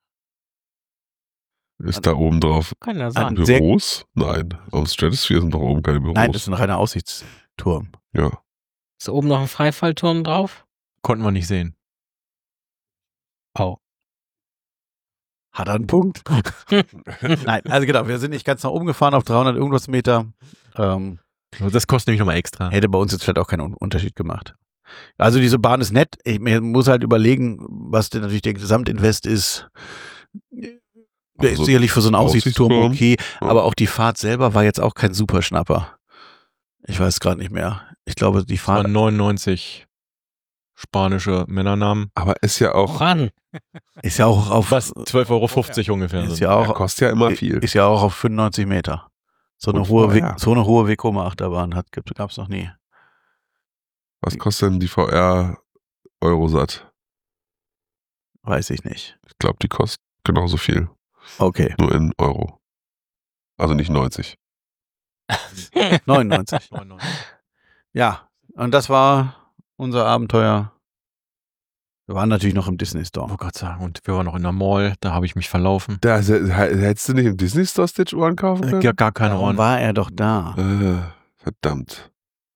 Speaker 1: Ist da oben drauf
Speaker 4: Kann ja
Speaker 2: Ein
Speaker 4: sein.
Speaker 2: sehr-
Speaker 1: Büros? Nein. Auf Stratosphere sind doch oben keine Büros.
Speaker 2: Nein, das ist ein reiner Aussichtsturm.
Speaker 1: ja.
Speaker 4: Ist oben noch ein Freifallturm drauf?
Speaker 3: Konnten wir nicht sehen.
Speaker 4: Oh.
Speaker 2: Hat er einen Punkt? Nein, also genau, wir sind nicht ganz nach oben gefahren auf dreihundert irgendwas Meter. Ähm,
Speaker 3: Das kostet nämlich nochmal extra.
Speaker 2: hätte bei uns jetzt vielleicht auch keinen Un- Unterschied gemacht. Also diese Bahn ist nett. Ich mir muss halt überlegen, was denn natürlich der Gesamtinvest ist. Der
Speaker 1: Also
Speaker 2: ist sicherlich für so einen Aussichtsturm
Speaker 1: Aussichtsturm,
Speaker 2: okay,
Speaker 1: ja.
Speaker 2: aber auch die Fahrt selber war jetzt auch kein Superschnapper. Ich weiß gerade nicht mehr. Ich glaube, die
Speaker 3: Das war
Speaker 2: Fahrt,
Speaker 3: neunundneunzig spanische Männernamen.
Speaker 1: Aber ist ja auch,
Speaker 4: Voran.
Speaker 2: Ist ja auch auf,
Speaker 3: Was zwölf Euro fünfzig ungefähr
Speaker 2: ist
Speaker 3: sind.
Speaker 2: ja
Speaker 1: ja,
Speaker 2: auch,
Speaker 1: kostet ja immer viel.
Speaker 2: ist ja auch auf fünfundneunzig Meter. So eine
Speaker 1: Und
Speaker 2: hohe,
Speaker 1: V R.
Speaker 2: Ve- so eine hohe Vekoma-Achterbahn hat, gab es noch nie.
Speaker 1: Was kostet denn die V R Eurosat?
Speaker 2: Weiß ich nicht.
Speaker 1: Ich glaube, die kostet genauso viel.
Speaker 2: Okay,
Speaker 1: Nur in Euro. Also nicht neunzig.
Speaker 2: neunundneunzig. Ja, und das war unser Abenteuer. Wir waren natürlich noch im Disney
Speaker 3: Oh
Speaker 2: Store.
Speaker 3: Gott sagen. Und wir waren noch in der Mall, da habe ich mich verlaufen.
Speaker 1: Da h- hättest du nicht im Disney Store Stitch-Ohren kaufen können?
Speaker 3: Ja, gar keine
Speaker 2: Warum
Speaker 3: Ohren.
Speaker 2: war er doch da?
Speaker 1: Äh, verdammt.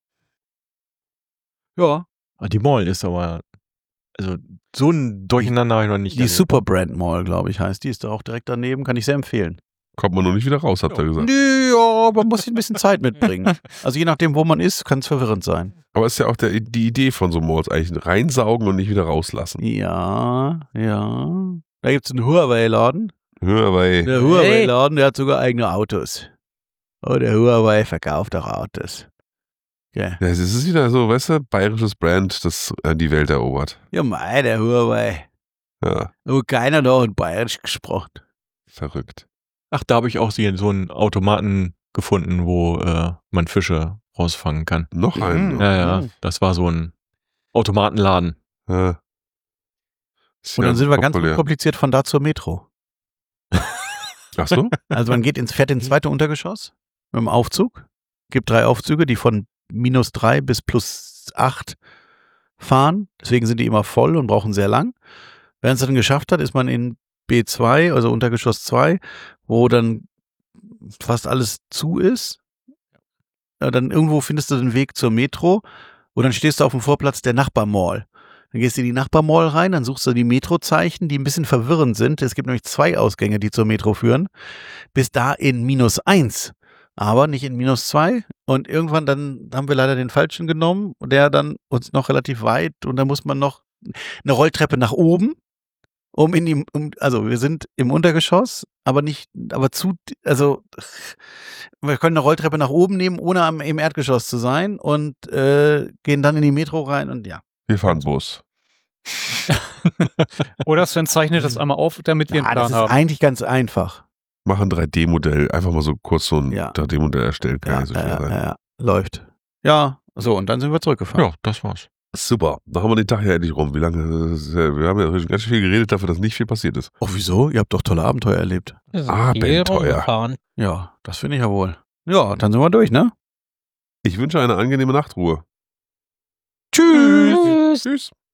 Speaker 2: Ja.
Speaker 3: Ah, Die Mall ist aber, also so ein Durcheinander habe ich noch nicht
Speaker 2: Die
Speaker 3: erlebt.
Speaker 2: Superbrand Mall, glaube ich, heißt. Die ist da auch direkt daneben, kann ich sehr empfehlen.
Speaker 1: Kommt man noch nicht wieder raus, habt ihr gesagt.
Speaker 2: Nö, ja, man muss ein bisschen Zeit mitbringen. Also je nachdem, wo man ist, kann es verwirrend sein.
Speaker 1: Aber ist ja auch der, die Idee von so Malls eigentlich, reinsaugen und nicht wieder rauslassen.
Speaker 2: Ja, ja. Da gibt es einen Huawei-Laden.
Speaker 1: Huawei.
Speaker 2: Der Huawei-Laden, der hat sogar eigene Autos. Oh, der Huawei verkauft auch Autos. Okay.
Speaker 1: Ja, es ist wieder so, weißt du, bayerisches Brand, das äh, die Welt erobert.
Speaker 2: Ja, mei, der Huawei.
Speaker 1: Ja,
Speaker 2: Aber keiner da hat Bayerisch gesprochen.
Speaker 1: verrückt.
Speaker 3: Ach, da habe ich auch so einen Automaten gefunden, wo äh, man Fische rausfangen kann.
Speaker 1: Noch ein.
Speaker 2: Mhm.
Speaker 3: Ja, ja,
Speaker 2: Mhm.
Speaker 3: das war so ein Automatenladen.
Speaker 1: Ja. Ist
Speaker 2: Und
Speaker 1: ja
Speaker 2: dann sind wir ganz
Speaker 1: populär.
Speaker 2: unkompliziert von da zur Metro.
Speaker 1: Ach so?
Speaker 2: Also man geht ins, fährt ins zweite Untergeschoss mit dem Aufzug. Gibt drei Aufzüge, die von minus drei bis plus acht fahren. Deswegen sind die immer voll und brauchen sehr lang. Wenn es dann geschafft hat, ist man in B zwei, also Untergeschoss zwei, wo dann fast alles zu ist. Ja, dann irgendwo findest du den Weg zur Metro und dann stehst du auf dem Vorplatz der Nachbarmall. Dann gehst du in die Nachbarmall rein, dann suchst du die Metrozeichen, die ein bisschen verwirrend sind. Es gibt nämlich zwei Ausgänge, die zur Metro führen. Bis da in minus eins, aber nicht in minus zwei. Und irgendwann dann haben wir leider den falschen genommen, der dann uns noch relativ weit und da muss man noch eine Rolltreppe nach oben, um in die, um, also wir sind im Untergeschoss, aber nicht, aber zu, also wir können eine Rolltreppe nach oben nehmen, ohne am, im Erdgeschoss zu sein und äh, gehen dann in die Metro rein und ja.
Speaker 1: Wir fahren Bus.
Speaker 5: Oder Sven zeichnet das einmal auf, damit wir einen
Speaker 2: Ja, das
Speaker 5: Plan
Speaker 2: ist
Speaker 5: haben.
Speaker 2: eigentlich ganz einfach.
Speaker 1: Machen ein drei D-Modell. Einfach mal so kurz so ein
Speaker 2: Ja.
Speaker 1: drei D-Modell erstellen. Kann
Speaker 2: Ja,
Speaker 1: ja so viel
Speaker 2: ja,
Speaker 1: sein.
Speaker 2: ja, ja, läuft. Ja, so, und dann sind wir zurückgefahren.
Speaker 3: Ja, das war's.
Speaker 1: Super. Da haben wir den Tag ja endlich rum. Wie lange? das ist ja- Wir haben ja schon ganz schön viel geredet dafür, dass nicht viel passiert ist.
Speaker 2: Oh, wieso? Ihr habt doch tolle Abenteuer erlebt.
Speaker 4: Wir sind
Speaker 1: Ah,
Speaker 4: viel
Speaker 1: Abenteuer.
Speaker 4: rumgefahren.
Speaker 2: Ja, das finde ich ja wohl. Ja, dann sind wir durch, ne?
Speaker 1: Ich wünsche eine angenehme Nachtruhe.
Speaker 2: Tschüss!
Speaker 4: Tschüss.
Speaker 1: Tschüss.